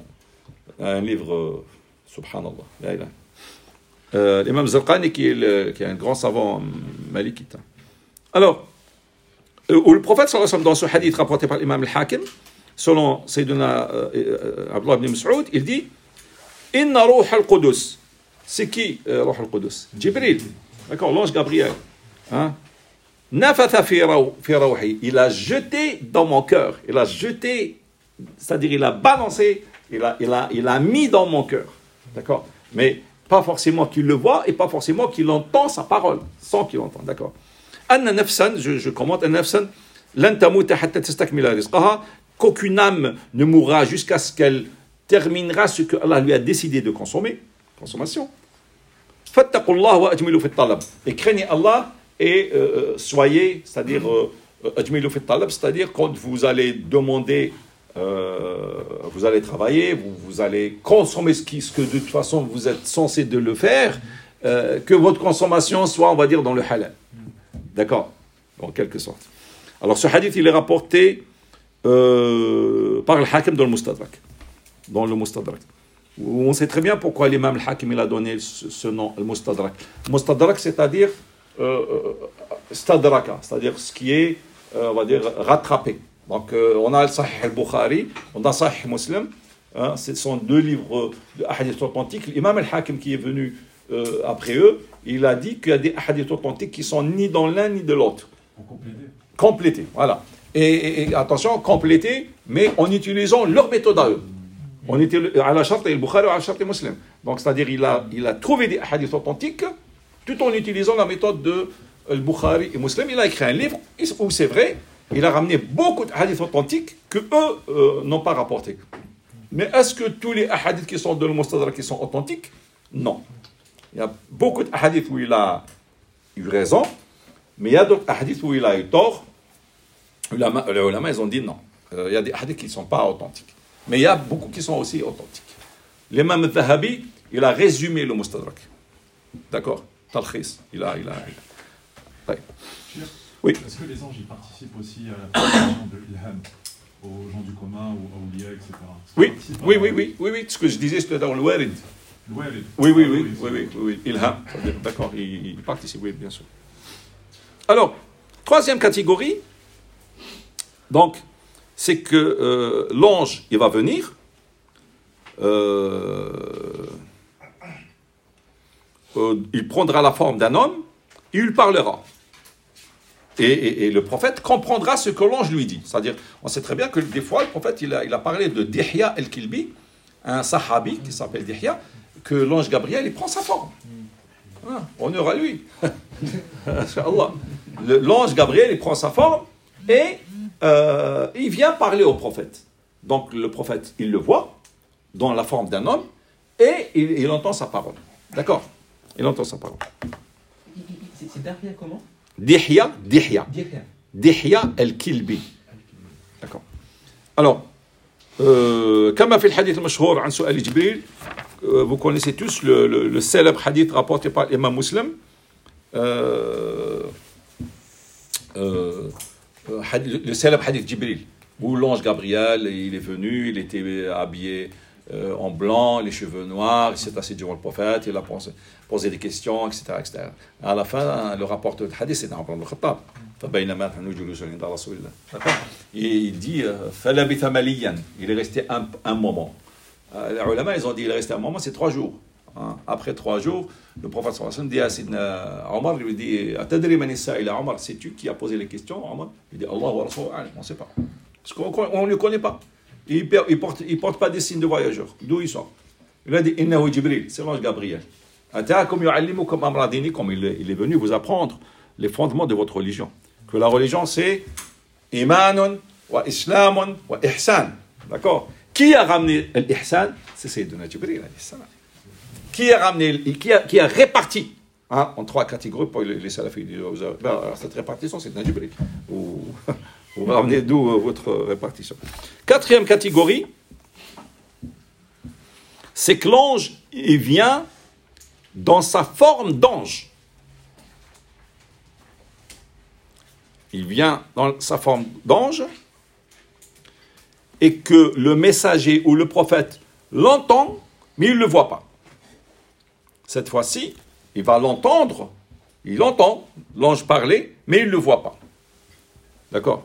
un livre subhanallah. L'imam Zarqani qui est un grand savant malikite. Alors, où le prophète sallallahu alayhi wa sallam, dans ce hadith rapporté par l'imam al-Hakim, selon Sayyidina Abdullah ibn Mas'ud, il dit Inna ruh al-Qudus. C'est qui ruh al-Qudus? Jibril. D'accord, l'ange Gabriel. Hein? Nafatha fi rawhi. Il a jeté dans mon cœur. Il a jeté, c'est-à-dire il a balancé, il a mis dans mon cœur. D'accord? Mais pas forcément qu'il le voit et pas forcément qu'il entend sa parole, sans qu'il l'entende, d'accord? Anna nafsan, je commente, anna nafsan, lan tamuta hatta tastakmila rizqaha, qu'aucune âme ne mourra jusqu'à ce qu'elle terminera ce que Allah lui a décidé de consommer, consommation. Fattaqullah wa ajmilu fit talab. Et craignez Allah et soyez, c'est-à-dire ajmilu fit talab, c'est-à-dire quand vous allez demander vous allez travailler, vous allez consommer ce que de toute façon vous êtes censé de le faire, que votre consommation soit, on va dire, dans le halal. D'accord? En quelque sorte. Alors ce hadith, il est rapporté par le Hakim dans le Mustadrak. Dans le Mustadrak. On sait très bien pourquoi l'imam al-Hakim il a donné ce nom, le Mustadrak. Mustadrak, c'est-à-dire stadraka, c'est-à-dire ce qui est, on va dire, rattrapé. Donc, on a le Sahih al-Bukhari, on a Sahih Muslim. Hein, ce sont deux livres de hadiths authentiques. L'imam al-Hakim qui est venu après eux, il a dit qu'il y a des hadiths authentiques qui sont ni dans l'un ni de l'autre. Complétés, voilà. Et attention, complétés, mais en utilisant leur méthode à eux. On était à la charte al-Bukhari ou à la charte Muslim. Donc, c'est-à-dire il a trouvé des hadiths authentiques tout en utilisant la méthode de al-Bukhari et Muslim. Il a écrit un livre où c'est vrai. Il a ramené beaucoup de hadiths authentiques que eux n'ont pas rapportés. Mais est-ce que tous les hadiths qui sont dans le Mustadrak qui sont authentiques? Non. Il y a beaucoup de hadiths où il a eu raison, mais il y a d'autres hadiths où il a eu tort. Les ulama, ils ont dit non. Il y a des hadiths qui ne sont pas authentiques. Mais il y a beaucoup qui sont aussi authentiques. L'imam al-Zahabi, il a résumé le Mustadrak. D'accord. Talkhis. Il a. Ouais. Oui. Est-ce que les anges ils participent aussi à la préparation de l'ilham aux gens du commun, aux awliya, etc. Oui. Ce que je disais, c'est dans le warid. Oui. Ilham. D'accord. Il participe, oui, bien sûr. Alors, troisième catégorie, donc, c'est que l'ange, il va venir. Il prendra la forme d'un homme, il parlera. Et le prophète comprendra ce que l'ange lui dit. C'est-à-dire, on sait très bien que des fois, le prophète, il a parlé de Dihya el-Kilbi, un sahabi qui s'appelle Dihya, que l'ange Gabriel, il prend sa forme. Honneur à lui. Inch'Allah. L'ange Gabriel, il prend sa forme et il vient parler au prophète. Donc, le prophète, il le voit dans la forme d'un homme et il entend sa parole. D'accord? Il entend sa parole. C'est Dihya comment? Dihya el-Kilbi. D'accord. Alors, كما في الحديث المشهور عن سؤال جبريل, vous connaissez tous le célèbre hadith rapporté par l'imam Muslim, le célèbre hadith Jibril, où l'ange Gabriel, il est venu, il était habillé en blanc, les cheveux noirs, il s'est assis devant le prophète, il a posé des questions, etc., etc. À la fin, le rapporteur de hadith, c'est Omar ibn Khattab. Il dit il est resté un moment. Les ulama, ils ont dit il est resté un moment, c'est 3 jours. Après 3 jours, le prophète sallallahu alayhi wa sallam dit à Sidna Omar, il lui dit Atadri man as-sa'il, Omar, c'est-tu qui a posé les questions? Omar, il dit Allah wa Rasuluhu a'lam, on ne sait pas. Parce qu'on ne le connaît pas. Il ne porte pas des signes de voyageur. D'où il sort? Il a dit Innahu Jibril, c'est l'ange Gabriel. Ataakum yu'allimukum amra dinikum, il est venu vous apprendre les fondements de votre religion. Que la religion, c'est Imanun wa Islamun wa Ihsan. D'accord? Qui a ramené l'Ihsan? C'est Sayyidina Jibril. Qui a ramené, qui a réparti en 3 catégories pour les salafis. Cette répartition, c'est Sayyidina Jibril. Vous ramenez d'où votre répartition? 4e catégorie, c'est que l'ange, il vient dans sa forme d'ange. Il vient dans sa forme d'ange et que le messager ou le prophète l'entend, mais il ne le voit pas. Cette fois-ci, il va l'entendre, il entend l'ange parler, mais il ne le voit pas. D'accord?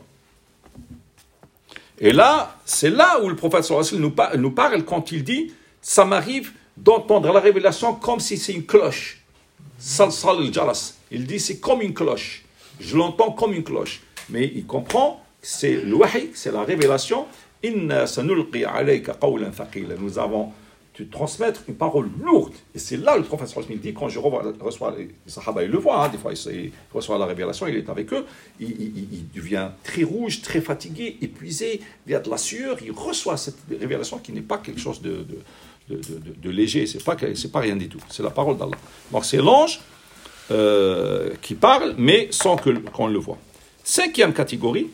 Et là, c'est là où le prophète sallallahu alayhi wa sallam nous parle quand il dit « Ça m'arrive d'entendre la révélation comme si c'est une cloche. » Salsal al-jaras. Il dit « C'est comme une cloche. » Je l'entends comme une cloche. Mais il comprend que c'est le wahi, c'est la révélation. « Inna sanulqi alayka qawlan thaqila » Nous avons de transmettre une parole lourde. Et c'est là le prophète sallallahu alayhi wa sallam dit, quand je reçois les sahaba, il le voit, des fois il reçoit la révélation, il est avec eux, il devient très rouge, très fatigué, épuisé, il y a de la sueur, il reçoit cette révélation qui n'est pas quelque chose de léger, c'est pas rien du tout, c'est la parole d'Allah. Donc c'est l'ange qui parle, mais sans qu'on le voit. 5e catégorie,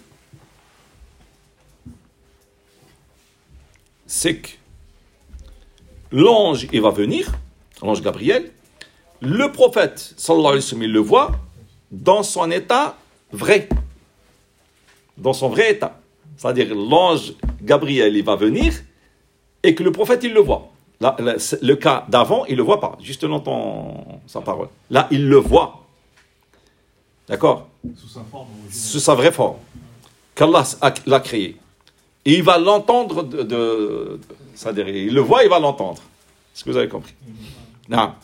c'est que l'ange, il va venir, l'ange Gabriel, le prophète, sallallahu alayhi wa sallam, il le voit dans son état vrai, dans son vrai état. C'est-à-dire, l'ange Gabriel, il va venir et que le prophète, il le voit. Là, le cas d'avant, il ne le voit pas, juste il entend sa parole. Là, il le voit. D'accord? Sous sa forme originale. Sous sa vraie forme, qu'Allah l'a créé. Et il va l'entendre c'est-à-dire, il le voit, il va l'entendre. Est-ce que vous avez compris? Non.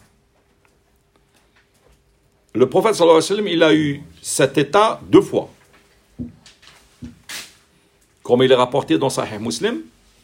Le prophète, sallallahu alayhi wa sallam, il a eu cet état 2 fois. Comme il est rapporté dans Sahih Muslim,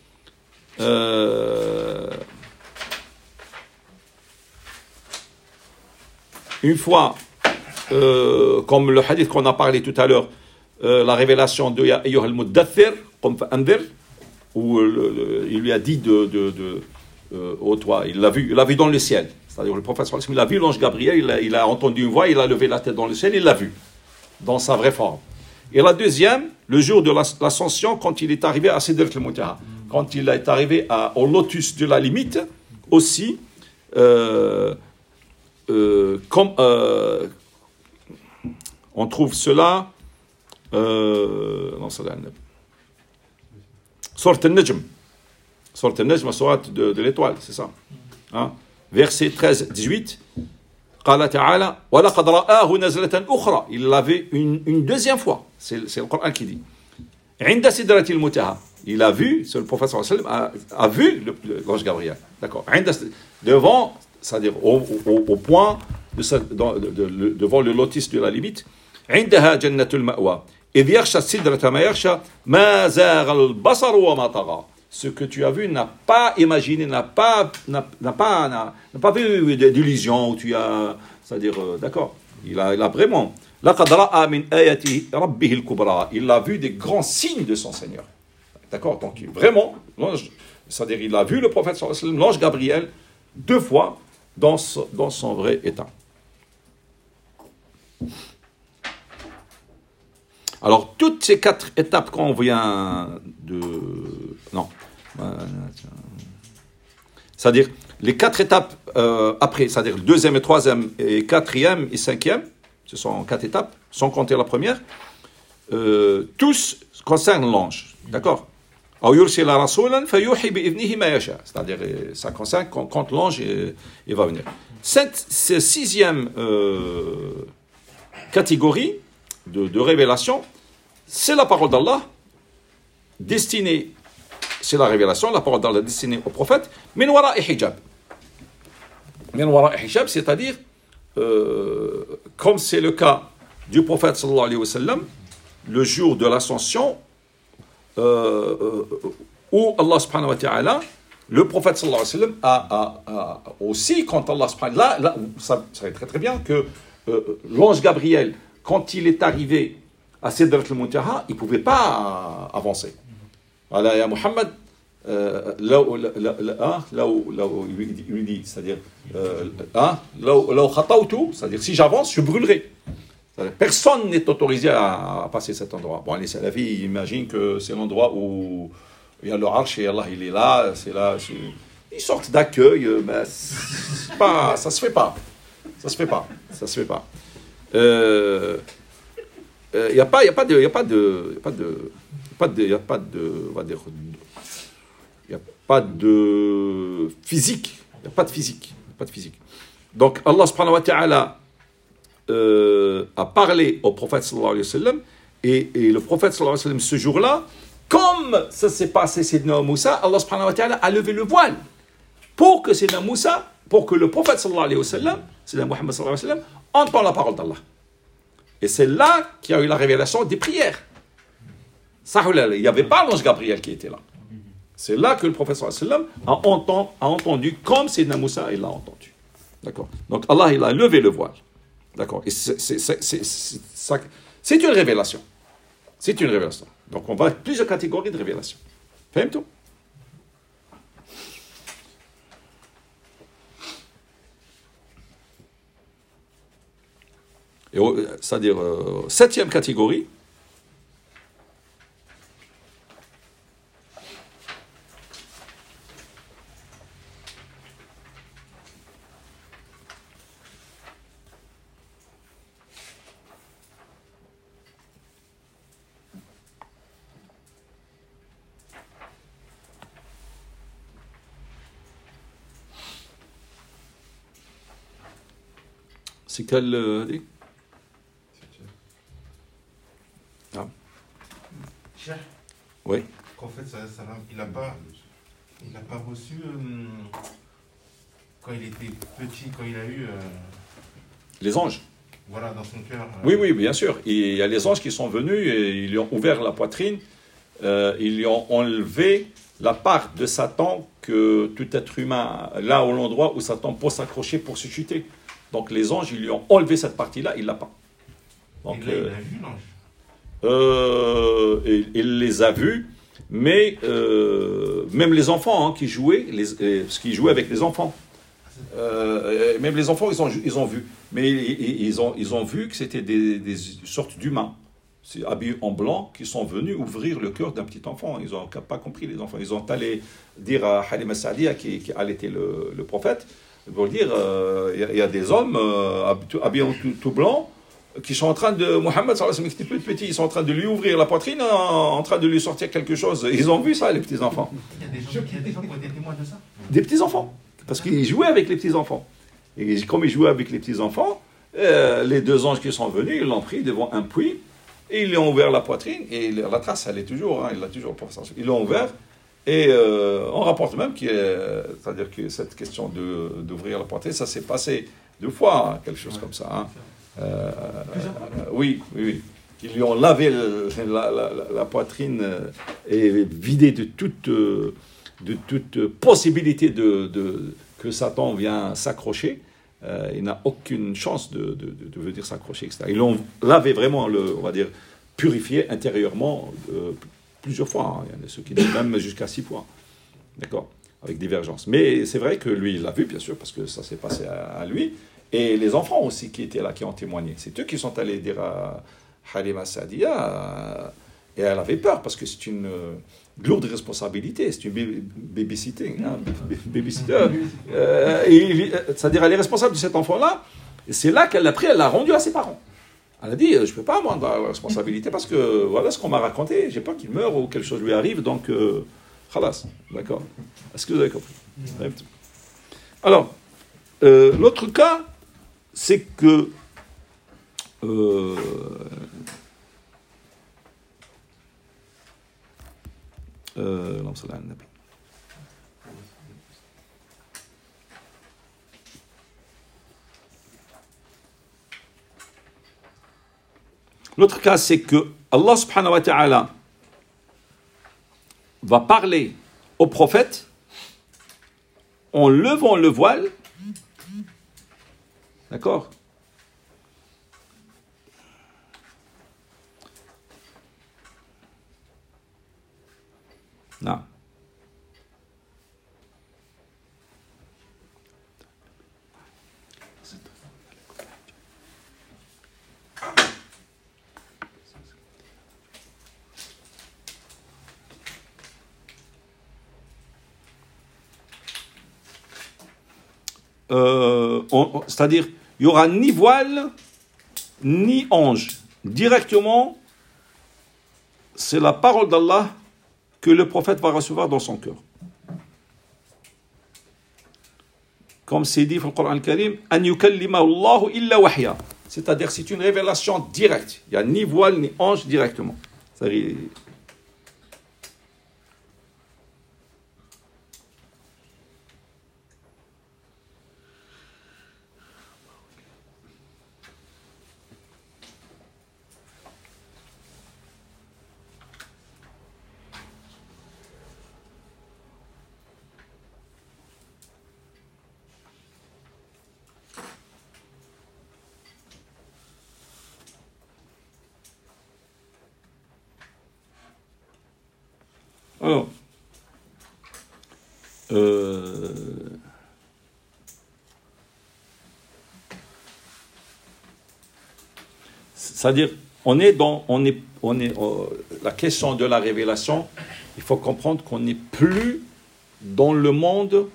une fois, comme le hadith qu'on a parlé tout à l'heure, la révélation de Ya ayyuhal muddathir, qum fa'anzir, où il lui a dit au toit, il l'a vu dans le ciel. C'est-à-dire le prophète sallallahu alayhi wa sallam, il a vu l'ange Gabriel, il a entendu une voix, il a levé la tête dans le ciel, il l'a vu, dans sa vraie forme. Et la deuxième, le jour de l'ascension, quand il est arrivé à Sidrat al-Muntaha, quand il est arrivé au lotus de la limite, aussi, comme on trouve cela dans Surat al-Najm. Surat al-Najm, la sourate de l'étoile, c'est ça. Hein? Verset 13-18. قال تعالى ولقد رآه نزلة أخرى. Il l'avait une deuxième fois. C'est le Coran qui dit. عند سدرة المنتهى. Il a vu, c'est le prophète sallallahu alayhi wa sallam, a vu l'ange Gabriel. D'accord. Devant, c'est-à-dire au point, devant le lotus de la limite. عندها جنة المأوى. إذ يغشى السدرة ما يغشى ما زاغ البصر وما طغى. Ce que tu as vu n'a pas imaginé, n'a pas vu d'illusion où tu as, c'est-à-dire, d'accord, il a vraiment. لقد رأى من آياته ربه الكبرى. Il a vu des grands signes de son Seigneur. D'accord, donc vraiment, c'est-à-dire il a vu le prophète sallallahu alayhi wa sallam, l'ange Gabriel, 2 fois dans son vrai état. Alors, toutes ces 4 étapes qu'on vient de... Non. C'est-à-dire, les 4 étapes après, c'est-à-dire le 2e et 3e et 4e et 5e, ce sont 4 étapes, sans compter la première, tous concernent l'ange. D'accord ? C'est-à-dire, ça concerne quand l'ange il va venir. Cette 6e catégorie de révélation, c'est la parole d'Allah destinée, c'est la révélation, la parole d'Allah destinée au prophète, min wara'i hijab. Min wara'i hijab, c'est-à-dire, comme c'est le cas du prophète sallallahu alayhi wa sallam, le jour de l'ascension, où Allah subhanahu wa ta'ala, le prophète sallallahu alayhi wa sallam a aussi, quand Allah subhanahu wa ta'ala, là, ça savez très très bien que l'ange Gabriel, quand il est arrivé à Sidrat al-Muntaha, il ne pouvait pas avancer. Voilà, ya Muhammad, là où il lui dit, c'est-à-dire, c'est-à-dire, si j'avance, je brûlerai. Personne n'est autorisé à passer cet endroit. Bon, les salafis imaginent que c'est l'endroit où il y a le arche et Allah, il est là, c'est là. Ils sortent d'accueil, mais ça se fait pas. Ça se fait pas. Il n'y a pas de physique. Il n'y a pas de physique. Donc, Allah subhanahu wa ta'ala a parlé au prophète sallallahu alayhi wa sallam, et le prophète sallallahu alayhi wa sallam, ce jour-là, comme ça s'est passé Sayyidina Moussa, Allah subhanahu wa ta'ala a levé le voile pour que Sayyidina Moussa, pour que le prophète sallallahu alayhi wa sallam, Sayyidina Muhammad sallallahu alayhi wa sallam, entend la parole d'Allah. Et c'est là qu'il y a eu la révélation des prières. Il n'y avait pas l'ange Gabriel qui était là. C'est là que le prophète sallallahu alayhi wa sallam a entendu comme Sayyidina Moussa, il l'a entendu. D'accord. Donc Allah, il a levé le voile. D'accord. Et c'est une révélation. C'est une révélation. Donc on va avec plusieurs catégories de révélations. Fais tout. C'est-à-dire, 7e catégorie, c'est quelle dit? Cheikh, Oui. qu'en fait, il n'a pas reçu, quand il était petit, quand il a eu... Les anges. Voilà, dans son cœur. Oui, bien sûr. Il y a les anges qui sont venus et ils lui ont ouvert la poitrine, ils lui ont enlevé la part de Satan que tout être humain, là où l'endroit où Satan peut s'accrocher pour se chuter. Donc les anges, ils lui ont enlevé cette partie-là, il ne l'a pas. Donc, et là, il a vu l'ange. Il les a vus, mais même les enfants qui jouaient, parce qu'ils jouaient avec les enfants, même les enfants, ils ont vu, mais ils ont vu que c'était des sortes d'humains, habillés en blanc, qui sont venus ouvrir le cœur d'un petit enfant. Ils n'ont pas compris, les enfants. Ils ont allé dire à Halima Sa'diya, qui allaitait le prophète, pour dire, il y a des hommes habillés en tout blanc qui sont en train de, Mohammed, qui était plus petit, ils sont en train de lui ouvrir la poitrine, en train de lui sortir quelque chose. Ils ont vu ça, les petits-enfants. Il y a des gens qui ont été témoins de ça. Des petits-enfants. Parce qu'ils jouaient avec les petits-enfants. Et comme ils jouaient avec les petits-enfants, les deux anges qui sont venus, ils l'ont pris devant un puits, et ils lui ont ouvert la poitrine, et la trace, elle est toujours, il l'a toujours, ils l'ont ouvert, et on rapporte même c'est-à-dire que cette question d'ouvrir la poitrine, ça s'est passé 2 fois, quelque chose comme ça. Oui. Ils lui ont lavé la poitrine et vidé de toute possibilité que Satan vienne s'accrocher. Il n'a aucune chance de venir s'accrocher, etc. Ils l'ont lavé vraiment, on va dire, purifié intérieurement plusieurs fois. Il y en a ceux qui disent même jusqu'à 6 fois. D'accord, avec divergence. Mais c'est vrai que lui, il l'a vu, bien sûr, parce que ça s'est passé à lui. Et les enfants aussi qui étaient là, qui ont témoigné. C'est eux qui sont allés dire à Halima Saadia, et elle avait peur, parce que c'est une lourde responsabilité, c'est une babysitting. C'est-à-dire, elle est responsable de cet enfant-là, et c'est là qu'elle l'a pris, elle l'a rendu à ses parents. Elle a dit, je ne peux pas avoir la responsabilité, parce que voilà ce qu'on m'a raconté, j'ai peur qu'il meure ou quelque chose lui arrive, donc, khalas, d'accord. Est-ce que vous avez compris? Alors, l'autre cas, c'est que l'autre cas, c'est que Allah subhanahu wa ta'ala va parler au prophète en levant le voile. D'accord? Non. C'est-à-dire, il n'y aura ni voile, ni ange. Directement, c'est la parole d'Allah que le prophète va recevoir dans son cœur. Comme c'est dit dans le Coran al-Karim, « An yukallimahu Allahu illa wahya » c'est-à-dire, c'est une révélation directe. Il n'y a ni voile, ni ange directement. C'est-à-dire, alors, c'est-à-dire, la question de la révélation, il faut comprendre qu'on n'est plus dans le monde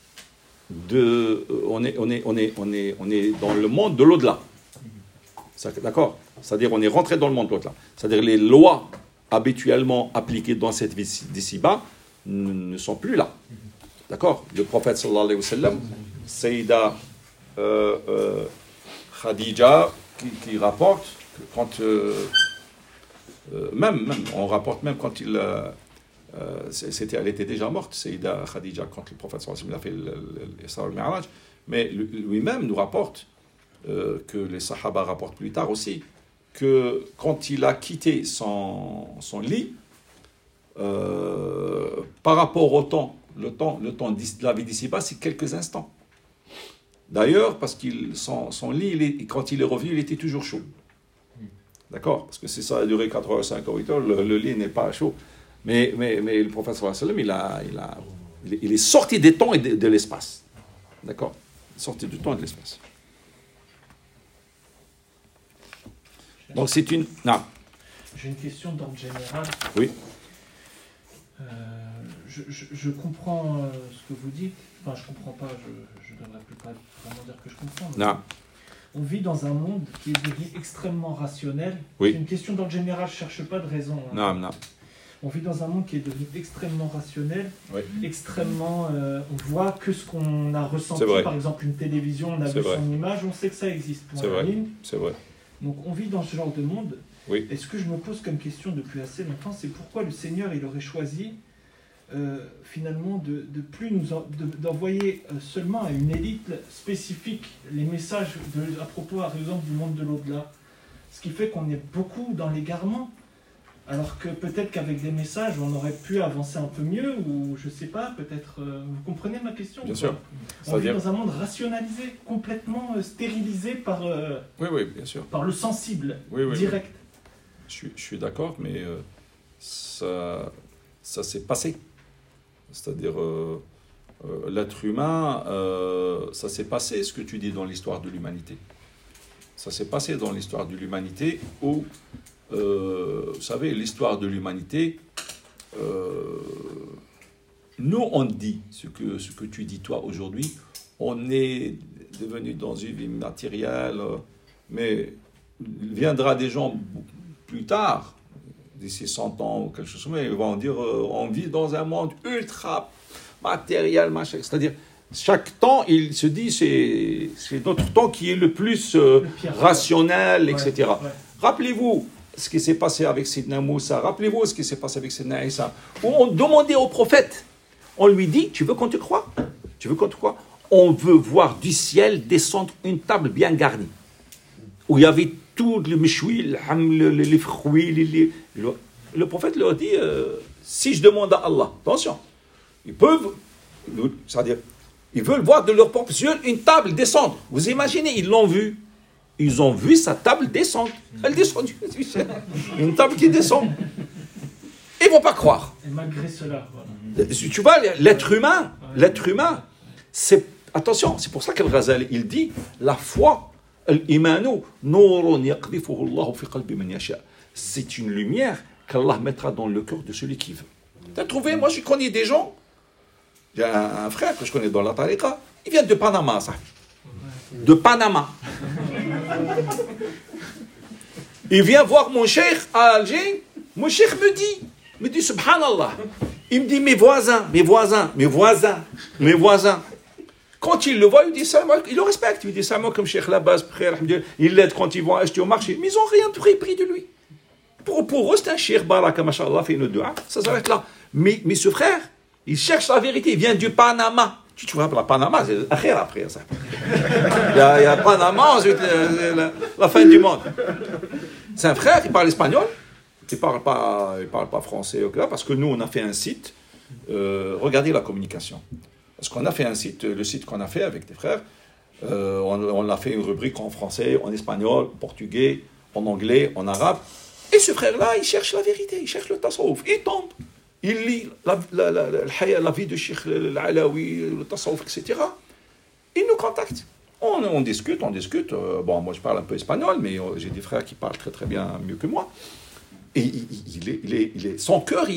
on est dans le monde de l'au-delà. D'accord? C'est-à-dire, on est rentré dans le monde de l'au-delà. C'est-à-dire, les lois habituellement appliquées dans cette vie d'ici-bas ne sont plus là. D'accord? Le prophète sallallahu alayhi wa sallam, Sayyida Khadija, qui rapporte que quand on rapporte même quand elle était déjà morte, Sayyida Khadija, quand le prophète sallallahu alayhi wa sallam a fait l'Isra wal Mi'raj, mais lui-même nous rapporte que les Sahaba rapportent plus tard aussi, que quand il a quitté son lit, par rapport au temps, le temps de la vie d'ici-bas, c'est quelques instants. D'ailleurs, parce que son lit, quand il est revenu, il était toujours chaud. D'accord? Parce que ça a duré 4 heures, 5 heures, 8 heures, le lit n'est pas chaud. Mais le prophète sallallahu alayhi wa sallam, il est sorti des temps et de l'espace. D'accord? Sorti du temps et de l'espace. Donc c'est une... Non. J'ai une question d'ordre général. Oui. Je je comprends ce que vous dites. Enfin, je comprends pas, je ne devrais plus pas vraiment dire que je comprends. Mais Non. on vit dans un monde qui est devenu extrêmement rationnel. Oui. C'est une question dans le général, je ne cherche pas de raison. Hein. Non, non. On vit dans un monde qui est devenu extrêmement rationnel, Oui. extrêmement... on voit que ce qu'on a ressenti, C'est vrai. par exemple une télévision, on a C'est vu vrai. son image, on sait que ça existe. Point C'est à la vrai. ligne. C'est vrai. Donc on vit dans ce genre de monde. Oui. Et ce que je me pose comme question depuis assez longtemps, c'est pourquoi le Seigneur il aurait choisi finalement de plus d'envoyer seulement à une élite spécifique les messages à propos, par exemple, du monde de l'au-delà. Ce qui fait qu'on est beaucoup dans l'égarement. Alors que peut-être qu'avec des messages, on aurait pu avancer un peu mieux, ou je sais pas, peut-être... vous comprenez ma question? Bien ou sûr. pas On vit C'est-à-dire- dans un monde rationalisé, complètement stérilisé par Oui, bien sûr. le sensible, Oui, oui. direct. Je suis d'accord, mais ça s'est passé. C'est-à-dire, l'être humain, ça s'est passé, ce que tu dis dans l'histoire de l'humanité. Ça s'est passé dans l'histoire de l'humanité où, vous savez, l'histoire de l'humanité, nous, on dit, ce que tu dis toi aujourd'hui, on est devenu dans une vie matérielle, mais il viendra des gens plus tard, d'ici 100 ans ou quelque chose comme ça, ils vont dire on vit dans un monde ultra matériel, machin. C'est-à-dire, chaque temps, il se dit c'est notre temps qui est le plus rationnel, Ouais, etc. ouais. Rappelez-vous ce qui s'est passé avec Sidna Moussa, rappelez-vous ce qui s'est passé avec Sidna Isa, où on demandait au prophète, on lui dit, tu veux qu'on te croie? Tu veux qu'on te croie? On veut voir du ciel descendre une table bien garnie, où il y avait tout le méchoui, les fruits, le prophète leur dit, si je demande à Allah, attention, ils peuvent, c'est-à-dire, ils veulent voir de leurs propres yeux une table descendre. Vous imaginez, ils l'ont vu. Ils ont vu sa table descendre. Elle descend du ciel. Une table qui descend. Ils ne vont pas croire. Et malgré cela, voilà. Tu vois, l'être humain, c'est, attention, c'est pour ça qu'Al-Ghazali, il dit, la foi, c'est une lumière qu'Allah mettra dans le cœur de celui qui veut. Tu as trouvé, moi je connais des gens, j'ai un frère que je connais dans la tariqa, il vient de Panama, ça. De Panama. Il vient voir mon cheikh à Alger, mon cheikh me dit subhanallah, il me dit mes voisins, quand il le voit, il dit ça, il le respecte, il dit ça, moi comme cheikh là-bas, il l'aide quand ils vont acheter au marché, mais ils n'ont rien pris de lui. Pour eux, c'est un cheikh, baraka, mashallah, fait une dua, ça s'arrête là. Mais ce frère, il cherche la vérité, il vient du Panama. Tu vois, la Panama, c'est après ça. Il y a Panama, ensuite la fin du monde. C'est un frère qui parle espagnol, il parle pas français, parce que nous, on a fait un site, regardez la communication. Parce qu'on a fait un site, le site qu'on a fait avec tes frères, on a fait une rubrique en français, en espagnol, en portugais, en anglais, en arabe. Et ce frère-là, il cherche la vérité, il cherche le tasawwuf, il tombe. Il lit la vie de Cheikh Al-Alawi, le tasawwuf, etc. Il nous contacte. On discute. Bon, moi, je parle un peu espagnol, mais j'ai des frères qui parlent très, très bien, mieux que moi. Et son cœur,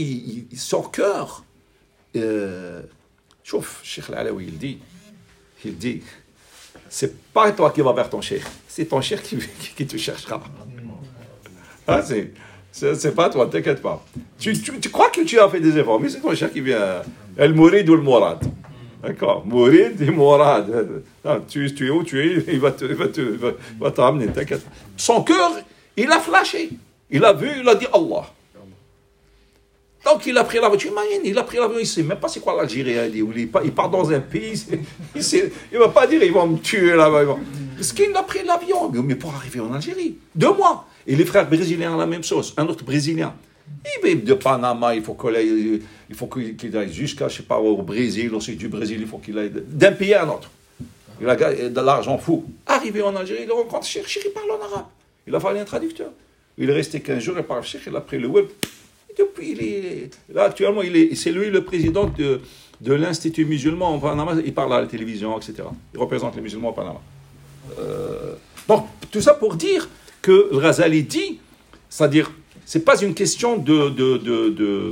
chouf, Cheikh Al-Alawi, il dit, c'est pas toi qui vas vers ton cheikh, c'est ton cheikh qui te cherchera. Ah, c'est pas toi, t'inquiète pas. Tu crois que tu as fait des efforts, mais c'est ton cheikh qui vient. El Mourid ou le Mourad. D'accord, Mourid et Mourad. Tu es où tu es, il va te ramener, t'inquiète pas. Son cœur, il a flashé. Il a vu, il a dit Allah. Donc il a pris la voiture, imagine, il ne sait même pas c'est quoi l'Algérie. Il part dans un pays, il ne va pas dire ils vont me tuer là-bas. Parce qu'il a pris l'avion, mais pour arriver en Algérie, 2 mois. Et les frères brésiliens, la même chose, un autre brésilien. Il est de Panama, il faut qu'il aille jusqu'à, je sais pas, au Brésil, aussi du Brésil, il faut qu'il aille d'un pays à un autre. Il a de l'argent fou. Arrivé en Algérie, il rencontre Cheikh, il parle en arabe. Il a fallu un traducteur. Il est resté 15 jours, il parle Cheikh, il a pris le web. Depuis, là, actuellement, c'est lui le président de l'Institut musulman en Panama. Il parle à la télévision, etc. Il représente les musulmans au Panama. Donc, tout ça pour dire que le Ghazali dit, c'est-à-dire, c'est pas une question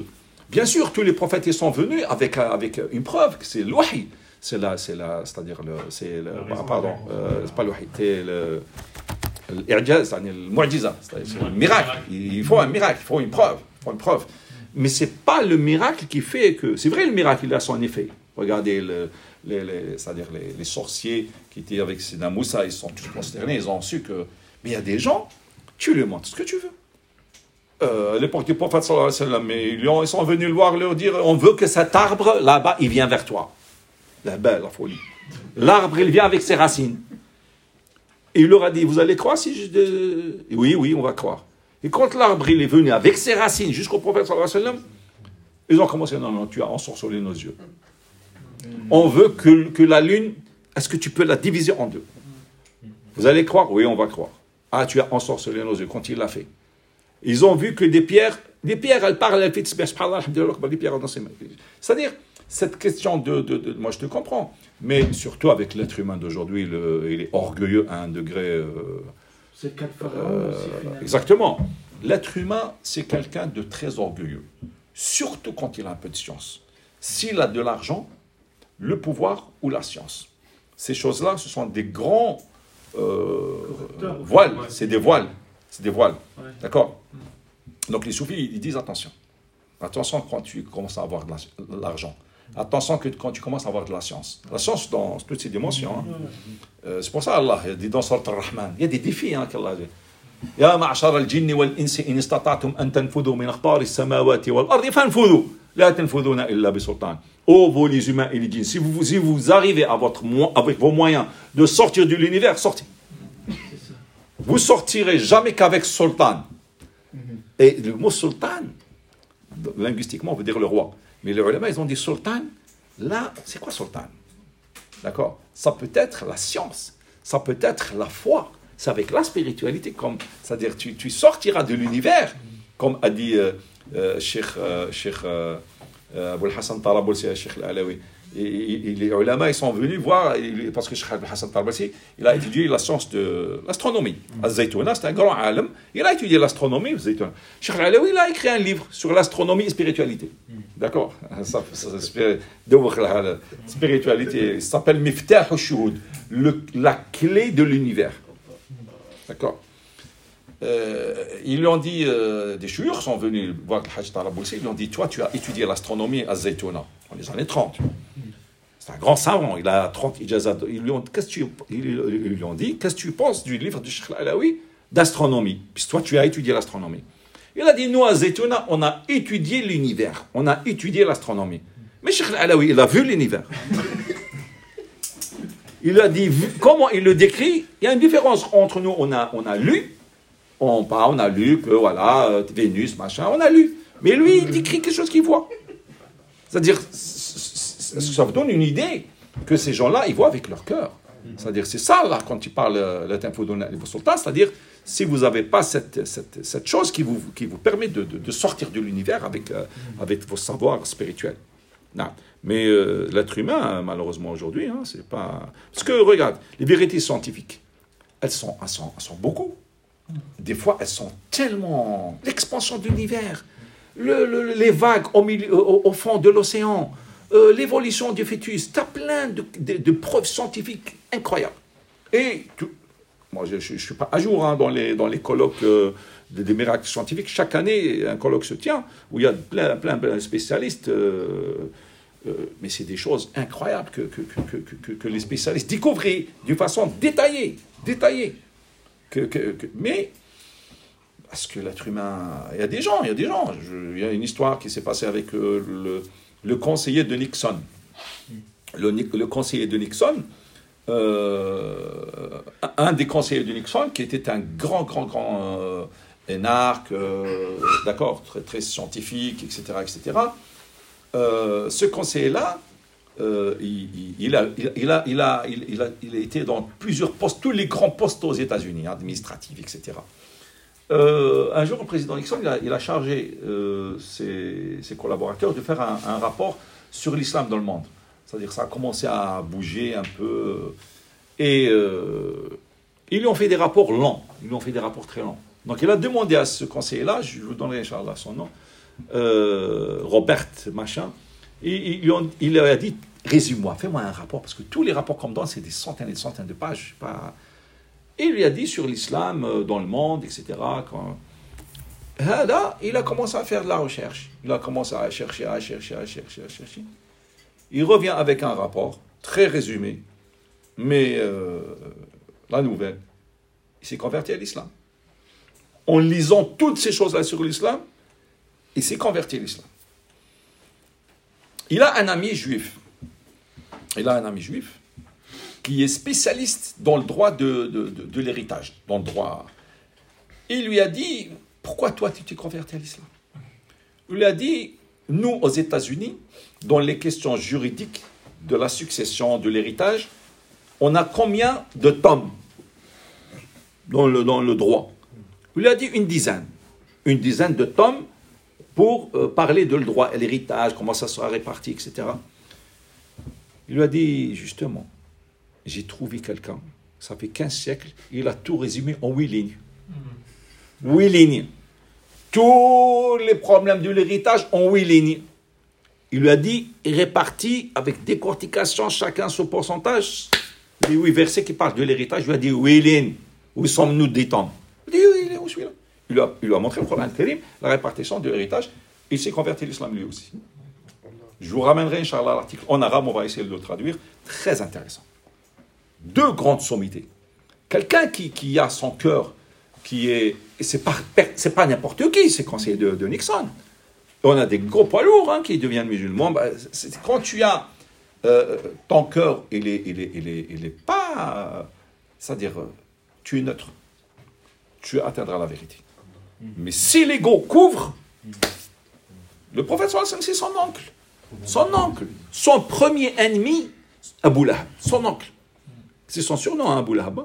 Bien sûr, tous les prophètes ils sont venus avec une preuve, c'est l'wahi. C'est-à-dire pardon, c'est pas l'wahi, c'est l'irjaz, le mu'jiza, c'est le miracle. Il faut un miracle, il faut une preuve. Mais c'est pas le miracle qui fait que... C'est vrai, le miracle, il a son effet. Regardez, c'est-à-dire les sorciers qui étaient avec Sina Moussa, ils sont tous consternés, ils ont su que... Mais il y a des gens, tu leur montres ce que tu veux. À l'époque du prophète, sallallahu alayhi wa sallam, ils sont venus le voir, leur dire, on veut que cet arbre, là-bas, il vient vers toi. La folie. L'arbre, il vient avec ses racines. Et il leur a dit, vous allez croire si je... Oui, on va croire. Et quand l'arbre, il est venu avec ses racines jusqu'au prophète, sallallahu alayhi wa sallam, ils ont commencé, non, tu as ensorcelé nos yeux. On veut que la lune, est-ce que tu peux la diviser en deux? Vous allez croire? Oui, on va croire. Ah, tu as ensorcelé nos yeux, quand il l'a fait. Ils ont vu que des pierres, elles parlent, elles font des pierres dans ses mains. C'est-à-dire, cette question moi je te comprends, mais surtout avec l'être humain d'aujourd'hui, il est orgueilleux à un degré... C'est le cas de Pharaon aussi, finalement. Exactement. L'être humain, c'est quelqu'un de très orgueilleux. Surtout quand il a un peu de science. S'il a de l'argent, le pouvoir ou la science. Ces choses-là, ce sont des grands voiles. C'est des voiles. Ouais. D'accord? Donc les soufis, ils disent attention. Attention quand tu commences à avoir de l'argent. Attention quand tu commences à avoir de la science. La science dans toutes ses dimensions. C'est pour ça Allah dit dans Surat Ar-Rahman, il y a des défis qu'Allah dit. يا معشر الجن والإنس إن استطعتم أن تنفذوا من أقطار السماوات والأرض فانفذوا لا تنفذون إلا بسلطان. Ô vous les humains et les djinns, si vous arrivez avec vos moyens de sortir de l'univers, sortez. Vous sortirez jamais qu'avec sultan. Et le mot sultan, linguistiquement, veut dire le roi. Mais les ulama, ils ont dit sultan. Là, c'est quoi sultan? D'accord? Ça peut être la science, ça peut être la foi. C'est avec la spiritualité, c'est-à-dire tu sortiras de l'univers, comme a dit Cheikh Abou Hassan Tarabolsi, Cheikh Al-Alawi. Et les ulama, ils sont venus voir, parce que Cheikh Abou Hassan Tarabolsi, il a étudié la science de l'astronomie. Al-Zaytouna, c'est un grand alim, il a étudié l'astronomie, Al-Zaytouna. Cheikh Al-Alawi, il a écrit un livre sur l'astronomie et spiritualité. D'accord? Ça la spiritualité, ça s'appelle Miftah al-Shuhud, la clé de l'univers. D'accord. Ils lui ont dit, des chouïrs sont venus voir le Hajj Taraboulsi, ils lui ont dit, toi tu as étudié l'astronomie à Zaytouna, dans les années 30. C'est un grand savant, il a 30 ijazat. Ils lui ont dit, qu'est-ce que tu penses du livre de Cheikh Al-Alawi d'astronomie, puisque toi tu as étudié l'astronomie. Il a dit, nous à Zaytouna, on a étudié l'univers, on a étudié l'astronomie. Mais Cheikh Al-Alawi, il a vu l'univers. Il a dit, comment il le décrit? Il y a une différence entre nous, on a lu, on a lu que voilà, Vénus, machin, on a lu. Mais lui, il décrit quelque chose qu'il voit. C'est-à-dire, ça vous donne une idée que ces gens-là, ils voient avec leur cœur. C'est-à-dire, c'est ça, là, quand il parle le sultan, c'est-à-dire, si vous n'avez pas cette chose qui vous permet de sortir de l'univers avec vos savoirs spirituels. Non. Mais l'être humain, malheureusement, aujourd'hui, c'est pas... Parce que, regarde, les vérités scientifiques, elles sont beaucoup. Des fois, elles sont tellement... L'expansion de l'univers, les vagues au fond de l'océan, l'évolution du fœtus, tu as plein de preuves scientifiques incroyables. Et moi, je ne suis pas à jour dans les colloques des miracles scientifiques. Chaque année, un colloque se tient où il y a plein de spécialistes... mais c'est des choses incroyables que les spécialistes découvrent d'une façon détaillée. Mais, parce que l'être humain... Il y a des gens. Il y a une histoire qui s'est passée avec le conseiller de Nixon. Le conseiller de Nixon, un des conseillers de Nixon, qui était un grand énarque, d'accord, très, très scientifique, etc., ce conseiller-là, il a été dans plusieurs postes, tous les grands postes aux États-Unis, administratifs, etc. Un jour, le président Nixon, il a chargé ses collaborateurs de faire un rapport sur l'islam dans le monde. C'est-à-dire, ça a commencé à bouger un peu. Et ils lui ont fait des rapports lents. Ils lui ont fait des rapports très lents. Donc, il a demandé à ce conseiller-là, je vous donnerai, Inch'Allah, son nom, Robert, machin, et il lui a dit, résume-moi, fais-moi un rapport, parce que tous les rapports qu'on me donne, c'est des centaines et des centaines de pages. Et il lui a dit sur l'islam dans le monde, etc. Là, il a commencé à faire de la recherche. Il a commencé à chercher. Il revient avec un rapport très résumé, mais la nouvelle, il s'est converti à l'islam. En lisant toutes ces choses-là sur l'islam, il s'est converti à l'islam. Il a un ami juif. Qui est spécialiste dans le droit de l'héritage, dans le droit. Il lui a dit, pourquoi toi tu t'es converti à l'islam? Il lui a dit, nous aux États-Unis, dans les questions juridiques de la succession, de l'héritage, on a combien de tomes dans le droit? Il lui a dit une dizaine de tomes pour parler de le droit, l'héritage, comment ça sera réparti, etc. Il lui a dit, justement, j'ai trouvé quelqu'un, ça fait 15 siècles, il a tout résumé en 8 lignes. 8 lignes. Tous les problèmes de l'héritage en 8 lignes. Il lui a dit, réparti avec décortication, chacun son pourcentage. Les 8 versets qui parlent de l'héritage, il lui a dit, 8 lignes. Où sommes-nous des temps? Il dit, oui, où je suis là. Il lui a montré le Coran Karim, la répartition de l'héritage. Il s'est converti à l'islam lui aussi. Je vous ramènerai, Inch'Allah, l'article en arabe, on va essayer de le traduire. Très intéressant. 2 grandes sommités. Quelqu'un qui a son cœur, qui est... C'est pas n'importe qui, c'est conseiller de Nixon. On a des gros poids lourds qui deviennent musulmans. Quand tu as ton cœur, il est pas... c'est-à-dire, tu es neutre. Tu atteindras la vérité. Mais si l'ego couvre, le prophète sallallahu alayhi wa sallam, c'est son oncle. Son premier ennemi, Abu Lahab, son oncle. C'est son surnom, Abu Lahab.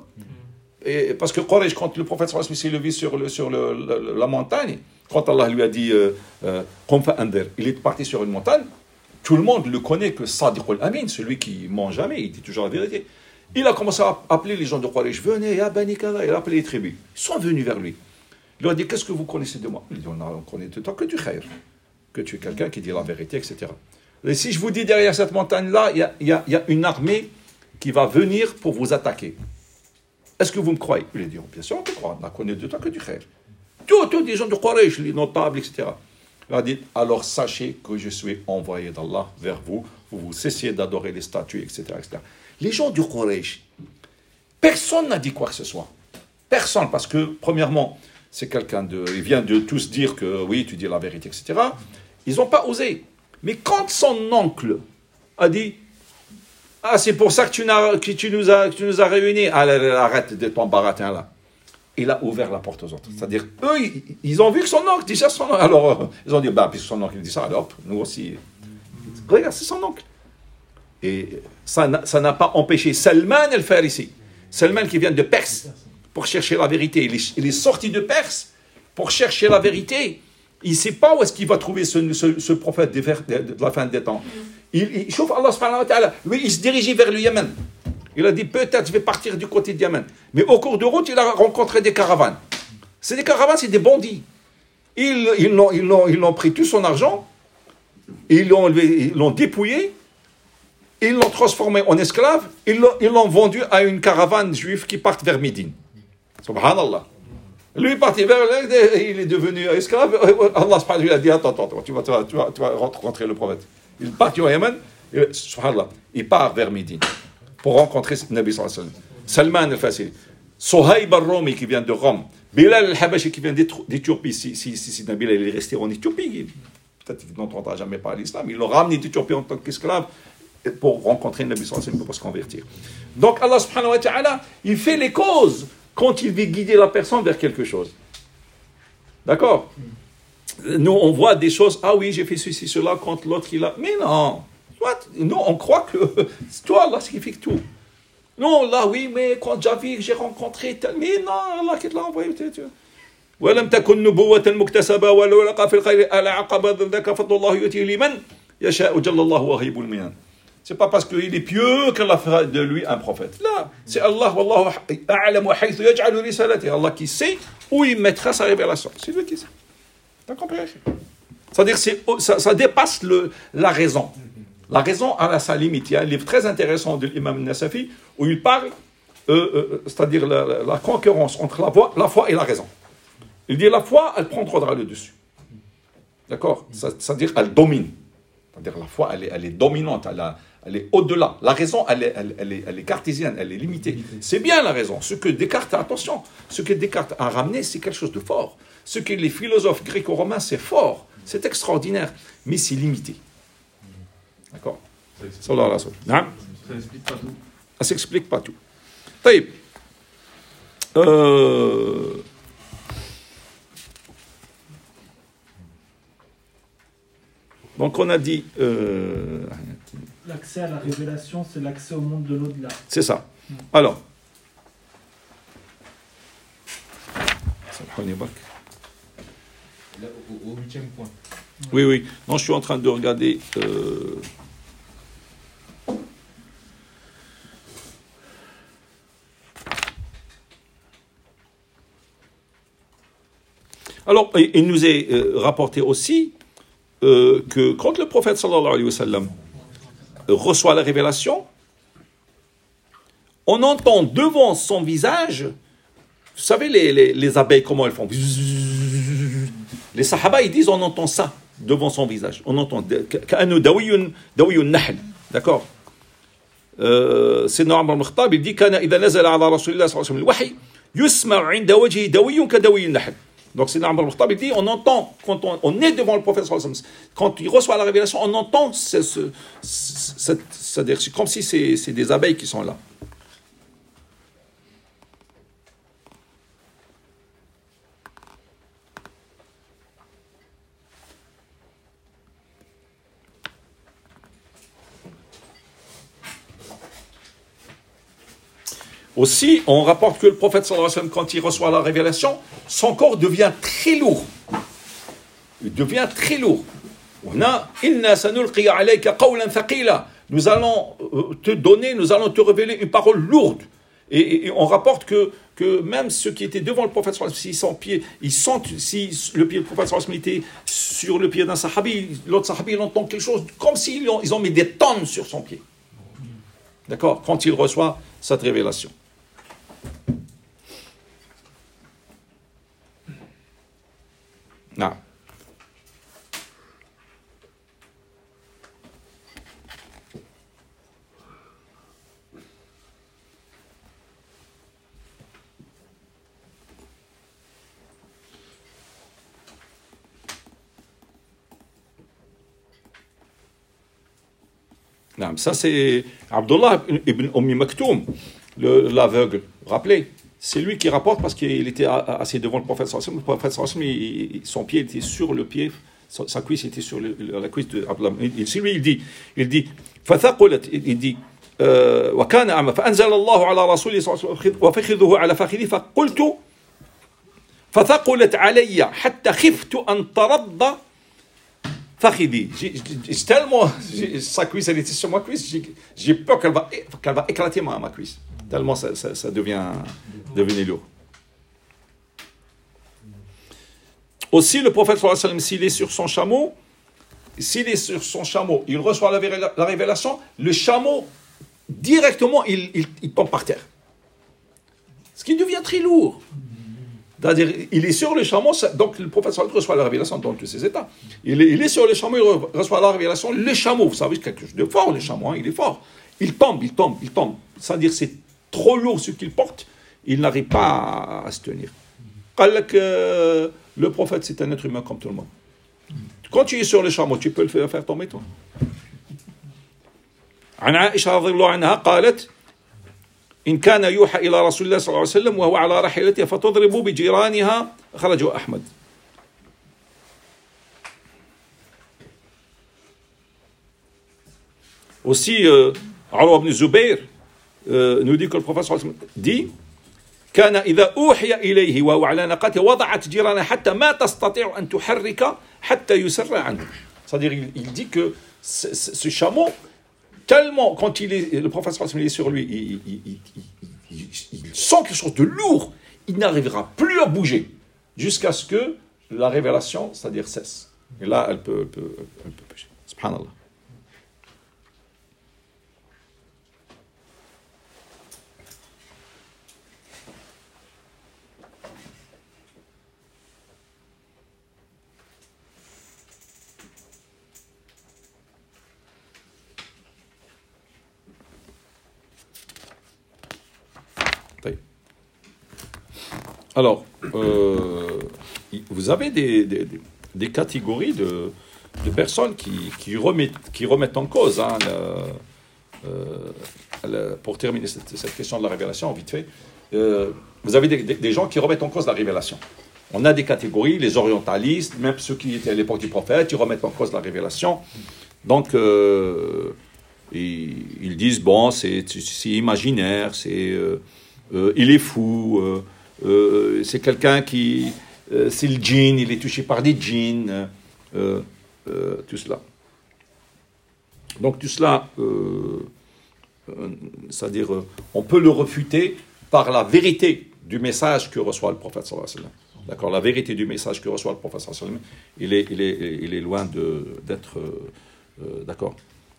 Et parce que Quraysh, quand le prophète sallallahu alayhi wa sallam s'est levé sur la montagne, quand Allah lui a dit Qum fa andir, il est parti sur une montagne, tout le monde le connaît que Sadiq al-Amin, celui qui ment jamais, il dit toujours la vérité. Il a commencé à appeler les gens de Quraysh, venez, ya Bani Kada, il a appelé les tribus. Ils sont venus vers lui. Il leur a dit, qu'est-ce que vous connaissez de moi? Il dit, on connaît de toi que du khair, que tu es quelqu'un qui dit la vérité, etc. Et si je vous dis derrière cette montagne-là, il y a une armée qui va venir pour vous attaquer. Est-ce que vous me croyez? Il a dit, bien sûr, on te croit, on ne connaît de toi que du khair. Tous des gens de Quraysh, les notables, etc. Il a dit, alors sachez que je suis envoyé d'Allah vers vous, vous cessiez d'adorer les statues, etc., etc. Les gens du Quraysh, personne n'a dit quoi que ce soit. Personne, parce que, premièrement, c'est quelqu'un il vient de tous dire que oui, tu dis la vérité, etc. Ils n'ont pas osé. Mais quand son oncle a dit, ah, c'est pour ça que tu nous as réunis, arrête de ton baratin là. Il a ouvert la porte aux autres. C'est-à-dire, eux, ils ont vu que son oncle dit ça, alors, ils ont dit, puisque son oncle dit ça, alors, nous aussi. Regarde, c'est son oncle. Et ça n'a pas empêché Salman al-Farisi, Salman qui vient de Perse, pour chercher la vérité. Il est sorti de Perse pour chercher la vérité. Il ne sait pas où est-ce qu'il va trouver ce prophète de la fin des temps. Il chauffe Allah subhanahu wa ta'ala. Lui, il se dirigeait vers le Yémen. Il a dit, peut-être je vais partir du côté du Yémen. Mais au cours de route, il a rencontré des caravanes. C'est des caravanes, c'est des bandits. Ils l'ont pris tout son argent, ils l'ont dépouillé, ils l'ont transformé en esclave, ils l'ont vendu à une caravane juive qui part vers Médine. Subhanallah. Lui est parti vers il est devenu esclave. Allah subhanahu lui a dit, attends, tu vas rencontrer le prophète. Il est parti au Yémen, subhanallah, il part vers Médine pour rencontrer Nabi sallallahu alayhi wa sallam. Salman al-Farisi, Sohaib al-Rumi qui vient de Rome, Bilal al-Habashi qui vient d'Éthiopie. Si Nabi est resté en Éthiopie, peut-être qu'il n'entendra jamais parler de l'islam, il l'a ramené d'Éthiopie en tant qu'esclave pour rencontrer Nabi sallallahu alayhi wa sallam pour se convertir. Donc Allah subhanahu wa ta'ala, il fait les causes quand il veut guider la personne vers quelque chose. D'accord? Nous, on voit des choses, ah oui, j'ai fait ceci, cela, quand l'autre, il a... Mais non, nous, on croit que c'est toi, Allah, qui fait tout. Non, là, oui, mais quand j'ai rencontré tel... Mais non, Allah qui te l'a envoyé. وَلَمْ تَكُنْ نُبُوَّةً مُكْتَسَبًا وَلَوْ لَقَى فِي الْخَيْرِ أَلَا عَقَبَ ذَكَ فَضْلُ اللَّهِ يُؤْتِيهِ لِمَنْ يَشَاءُ جَلَّ اللَّهُ وَهِبُ الْمِنَانِ. C'est pas parce qu'il est pieux qu'Allah fera de lui un prophète. Là, c'est Allah, wallahu a'lamu haythu yaj'alu risalati. Allah qui sait où il mettra sa révélation. C'est lui qui sait. T'as compris? C'est-à-dire ça dépasse la raison. La raison a sa limite. Il y a un livre très intéressant de l'imam Nasafi où il parle, c'est-à-dire la concurrence entre la foi et la raison. Il dit la foi, elle prendra le dessus. D'accord? C'est-à-dire elle domine. C'est-à-dire la foi, elle est dominante, elle est au-delà. La raison, elle est cartésienne, elle est limitée. C'est bien la raison. Ce que Descartes, attention, ce que Descartes a ramené, c'est quelque chose de fort. Ce que les philosophes gréco-romains, c'est fort, c'est extraordinaire, mais c'est limité. D'accord? Ça explique pas tout. Ça s'explique pas tout. طيب. Donc on a dit... L'accès à la révélation, c'est l'accès au monde de l'au-delà. C'est ça. Alors. Ça prenait bac. Là, au 8e point. Oui. Non, je suis en train de regarder... Alors, il nous est rapporté aussi que quand le prophète sallallahu alayhi wa sallam reçoit la révélation, on entend devant son visage, vous savez les abeilles, comment elles font. Les sahaba, ils disent, on entend ça devant son visage. On entend, d'accord. C'est Omar ibn Khattab, il dit, كان إذا نزل على رسول الله صلى الله عليه وسلم الوحي يسمع عند وجهه دوي كدوي النحل. Donc c'est Omar ibn Khattab, il dit, on entend, quand on est devant le prophète sallallahu alayhi wa sallam, quand il reçoit la révélation, on entend, c'est-à-dire, c'est comme si c'est des abeilles qui sont là. Aussi, on rapporte que le prophète sallallahu alayhi wa sallam, quand il reçoit la révélation, son corps devient très lourd. Il devient très lourd. Nous allons te donner, nous allons te révéler une parole lourde. Et on rapporte que même ceux qui étaient devant le prophète sallallahu alayhi wa sallam, si son pied, ils sentent, si le pied du prophète sallallahu alayhi wa sallam était sur le pied d'un sahabi, l'autre sahabi, il entend quelque chose comme s'ils ont mis des tonnes sur son pied. D'accord? Quand il reçoit cette révélation. Non. Non, ça c'est Abdullah ibn Maktoum, l'aveugle. Rappelez, c'est lui qui rapporte parce qu'il était assis devant le prophète sallallahu alayhi wa sallam. Le prophète sallallahu alayhi wa sallam, son pied était sur le pied, sa cuisse était sur la cuisse de Abdullah. C'est lui, il dit, فثقلت, il dit, وكان أعمى فأنزل الله على رسوله صلى الله عليه وسلم وفخذه على فخذي فقلت فثقلت علي حتى خفت أن ترض فخذي. Tellement sa cuisse elle était sur ma cuisse, j'ai peur qu'elle va éclater ma cuisse. Tellement ça devenait lourd. Aussi, le prophète sallallahu alayhi wa sallam, s'il est sur son chameau, il reçoit la révélation, le chameau, directement, il tombe par terre. Ce qui devient très lourd. C'est-à-dire, il est sur le chameau, donc le prophète sallallahu alayhi wa sallam reçoit la révélation dans tous ses états. Il est sur le chameau, il reçoit la révélation, le chameau, vous savez, quelque chose de fort, le chameau, hein, il est fort. Il tombe. C'est-à-dire, c'est trop lourd ce qu'il porte, il n'arrive pas à se tenir. Le prophète, c'est un être humain comme tout le monde. Quand tu es sur le chameau, tu peux le faire tomber, toi. عن عائشة رضي الله عنها قالت إن كان يوحى إلى رسول الله صلى الله عليه وسلم وهو على راحلته فتضرب بجيرانها أخرجه أحمد. Aussi, Urwa ibn Zubayr nous dit que le prophète sallallahu alayhi wa sallam dit كان إذا أوحي إليه وهو على ناقته وضعت جيرانه حتى ما تستطيع أن تحرك حتى يسر عنه. C'est-à-dire, il dit que ce chameau, tellement, quand le prophète sallallahu alayhi wa sallam est sur lui, il sent quelque chose de lourd, il n'arrivera plus à bouger jusqu'à ce que la révélation, c'est-à-dire cesse. Et là, elle peut pécher. Subhanallah. Alors, vous avez des catégories de personnes qui remettent en cause, hein, pour terminer cette question de la révélation, vite fait, vous avez des gens qui remettent en cause la révélation. On a des catégories, les orientalistes, même ceux qui étaient à l'époque du prophète, ils remettent en cause la révélation. Donc, ils disent, bon, c'est imaginaire, il est fou, c'est quelqu'un qui... c'est le djinn, il est touché par des djinns, tout cela. Donc tout cela, c'est-à-dire, on peut le refuter par la vérité du message que reçoit le prophète sallallahu alayhi wa sallam. D'accord, la vérité du message que reçoit le prophète sallallahu alayhi wa sallam, il est loin d'être... d'accord.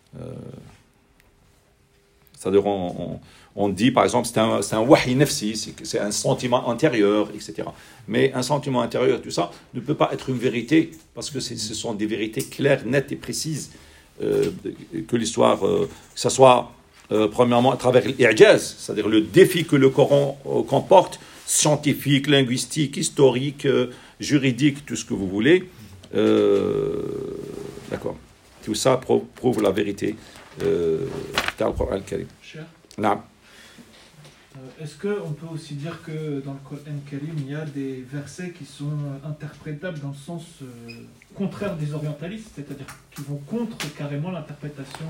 C'est-à-dire, on dit, par exemple, c'est un wahi nafsi, c'est un sentiment intérieur, etc. Mais un sentiment intérieur, tout ça, ne peut pas être une vérité, parce que ce sont des vérités claires, nettes et précises, que l'histoire, que ce soit, premièrement, à travers l'ijaz, c'est-à-dire le défi que le Coran comporte, scientifique, linguistique, historique, juridique, tout ce que vous voulez. D'accord. Tout ça prouve la vérité dans le Coran al-Karim. Non. Est-ce qu'on peut aussi dire que dans le Coran Karim, il y a des versets qui sont interprétables dans le sens contraire des orientalistes, c'est-à-dire qui vont contre carrément l'interprétation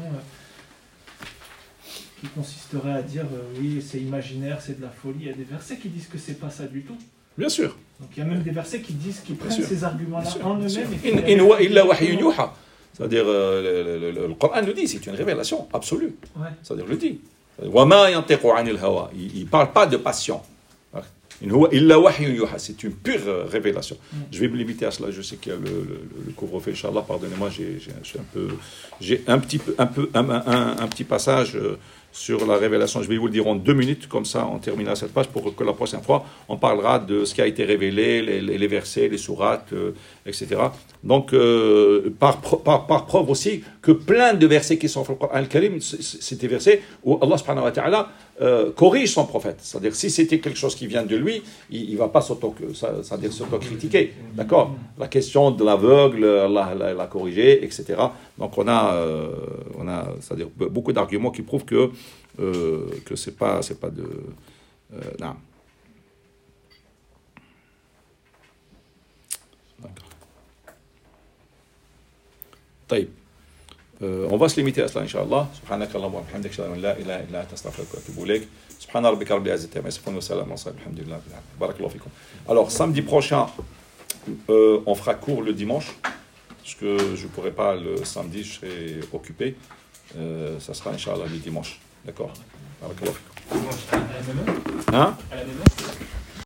qui consisterait à dire oui, c'est imaginaire, c'est de la folie. Il y a des versets qui disent que c'est pas ça du tout. Bien sûr. Donc il y a même des versets qui disent qu'ils prennent sûr. ces arguments-là en eux-mêmes. In huwa illa wahyun yuha. C'est-à-dire, le Coran le dit, c'est une révélation absolue. Ouais. C'est-à-dire, le dit. وَمَا يَنْتِقُ عَنِ الْهَوَى. Il ne parle pas de passion. In huwa illa wahyun yuha. C'est une pure révélation. Je vais me limiter à cela. Je sais qu'il y a le couvre-feu, Inch'Allah. Pardonnez-moi, j'ai un petit passage sur la révélation. Je vais vous le dire en 2 minutes, comme ça on terminera cette page pour que la prochaine fois on parlera de ce qui a été révélé, les versets, les sourates, etc. Donc, par preuve aussi que plein de versets qui sont dans le Coran al-Karim, c'est des versets où Allah subhanahu wa ta'ala corrige son prophète. C'est-à-dire, si c'était quelque chose qui vient de lui, il ne va pas s'auto-critiquer. D'accord? La question de l'aveugle, Allah l'a corrigé, etc. Donc, on a c'est-à-dire, beaucoup d'arguments qui prouvent que c'est pas de... non. D'accord. طيب. On va se limiter à cela, Inch'Allah. Subhanak Allahumma wa bihamdik, ashhadu an la ilaha illa anta astaghfiruka wa atubu ilayk. Subhana rabbika rabbil izzati amma yasifun wa salamun ala al-mursalin walhamdulillahi rabbil alamin. Barakallahu fikum. Alors, samedi prochain, on fera court le dimanche, parce que je ne pourrai pas le samedi, je serai occupé. Ça sera, Inch'Allah, le dimanche. D'accord. Barakallahu fikum. À la même heure. Hein? À la même heure.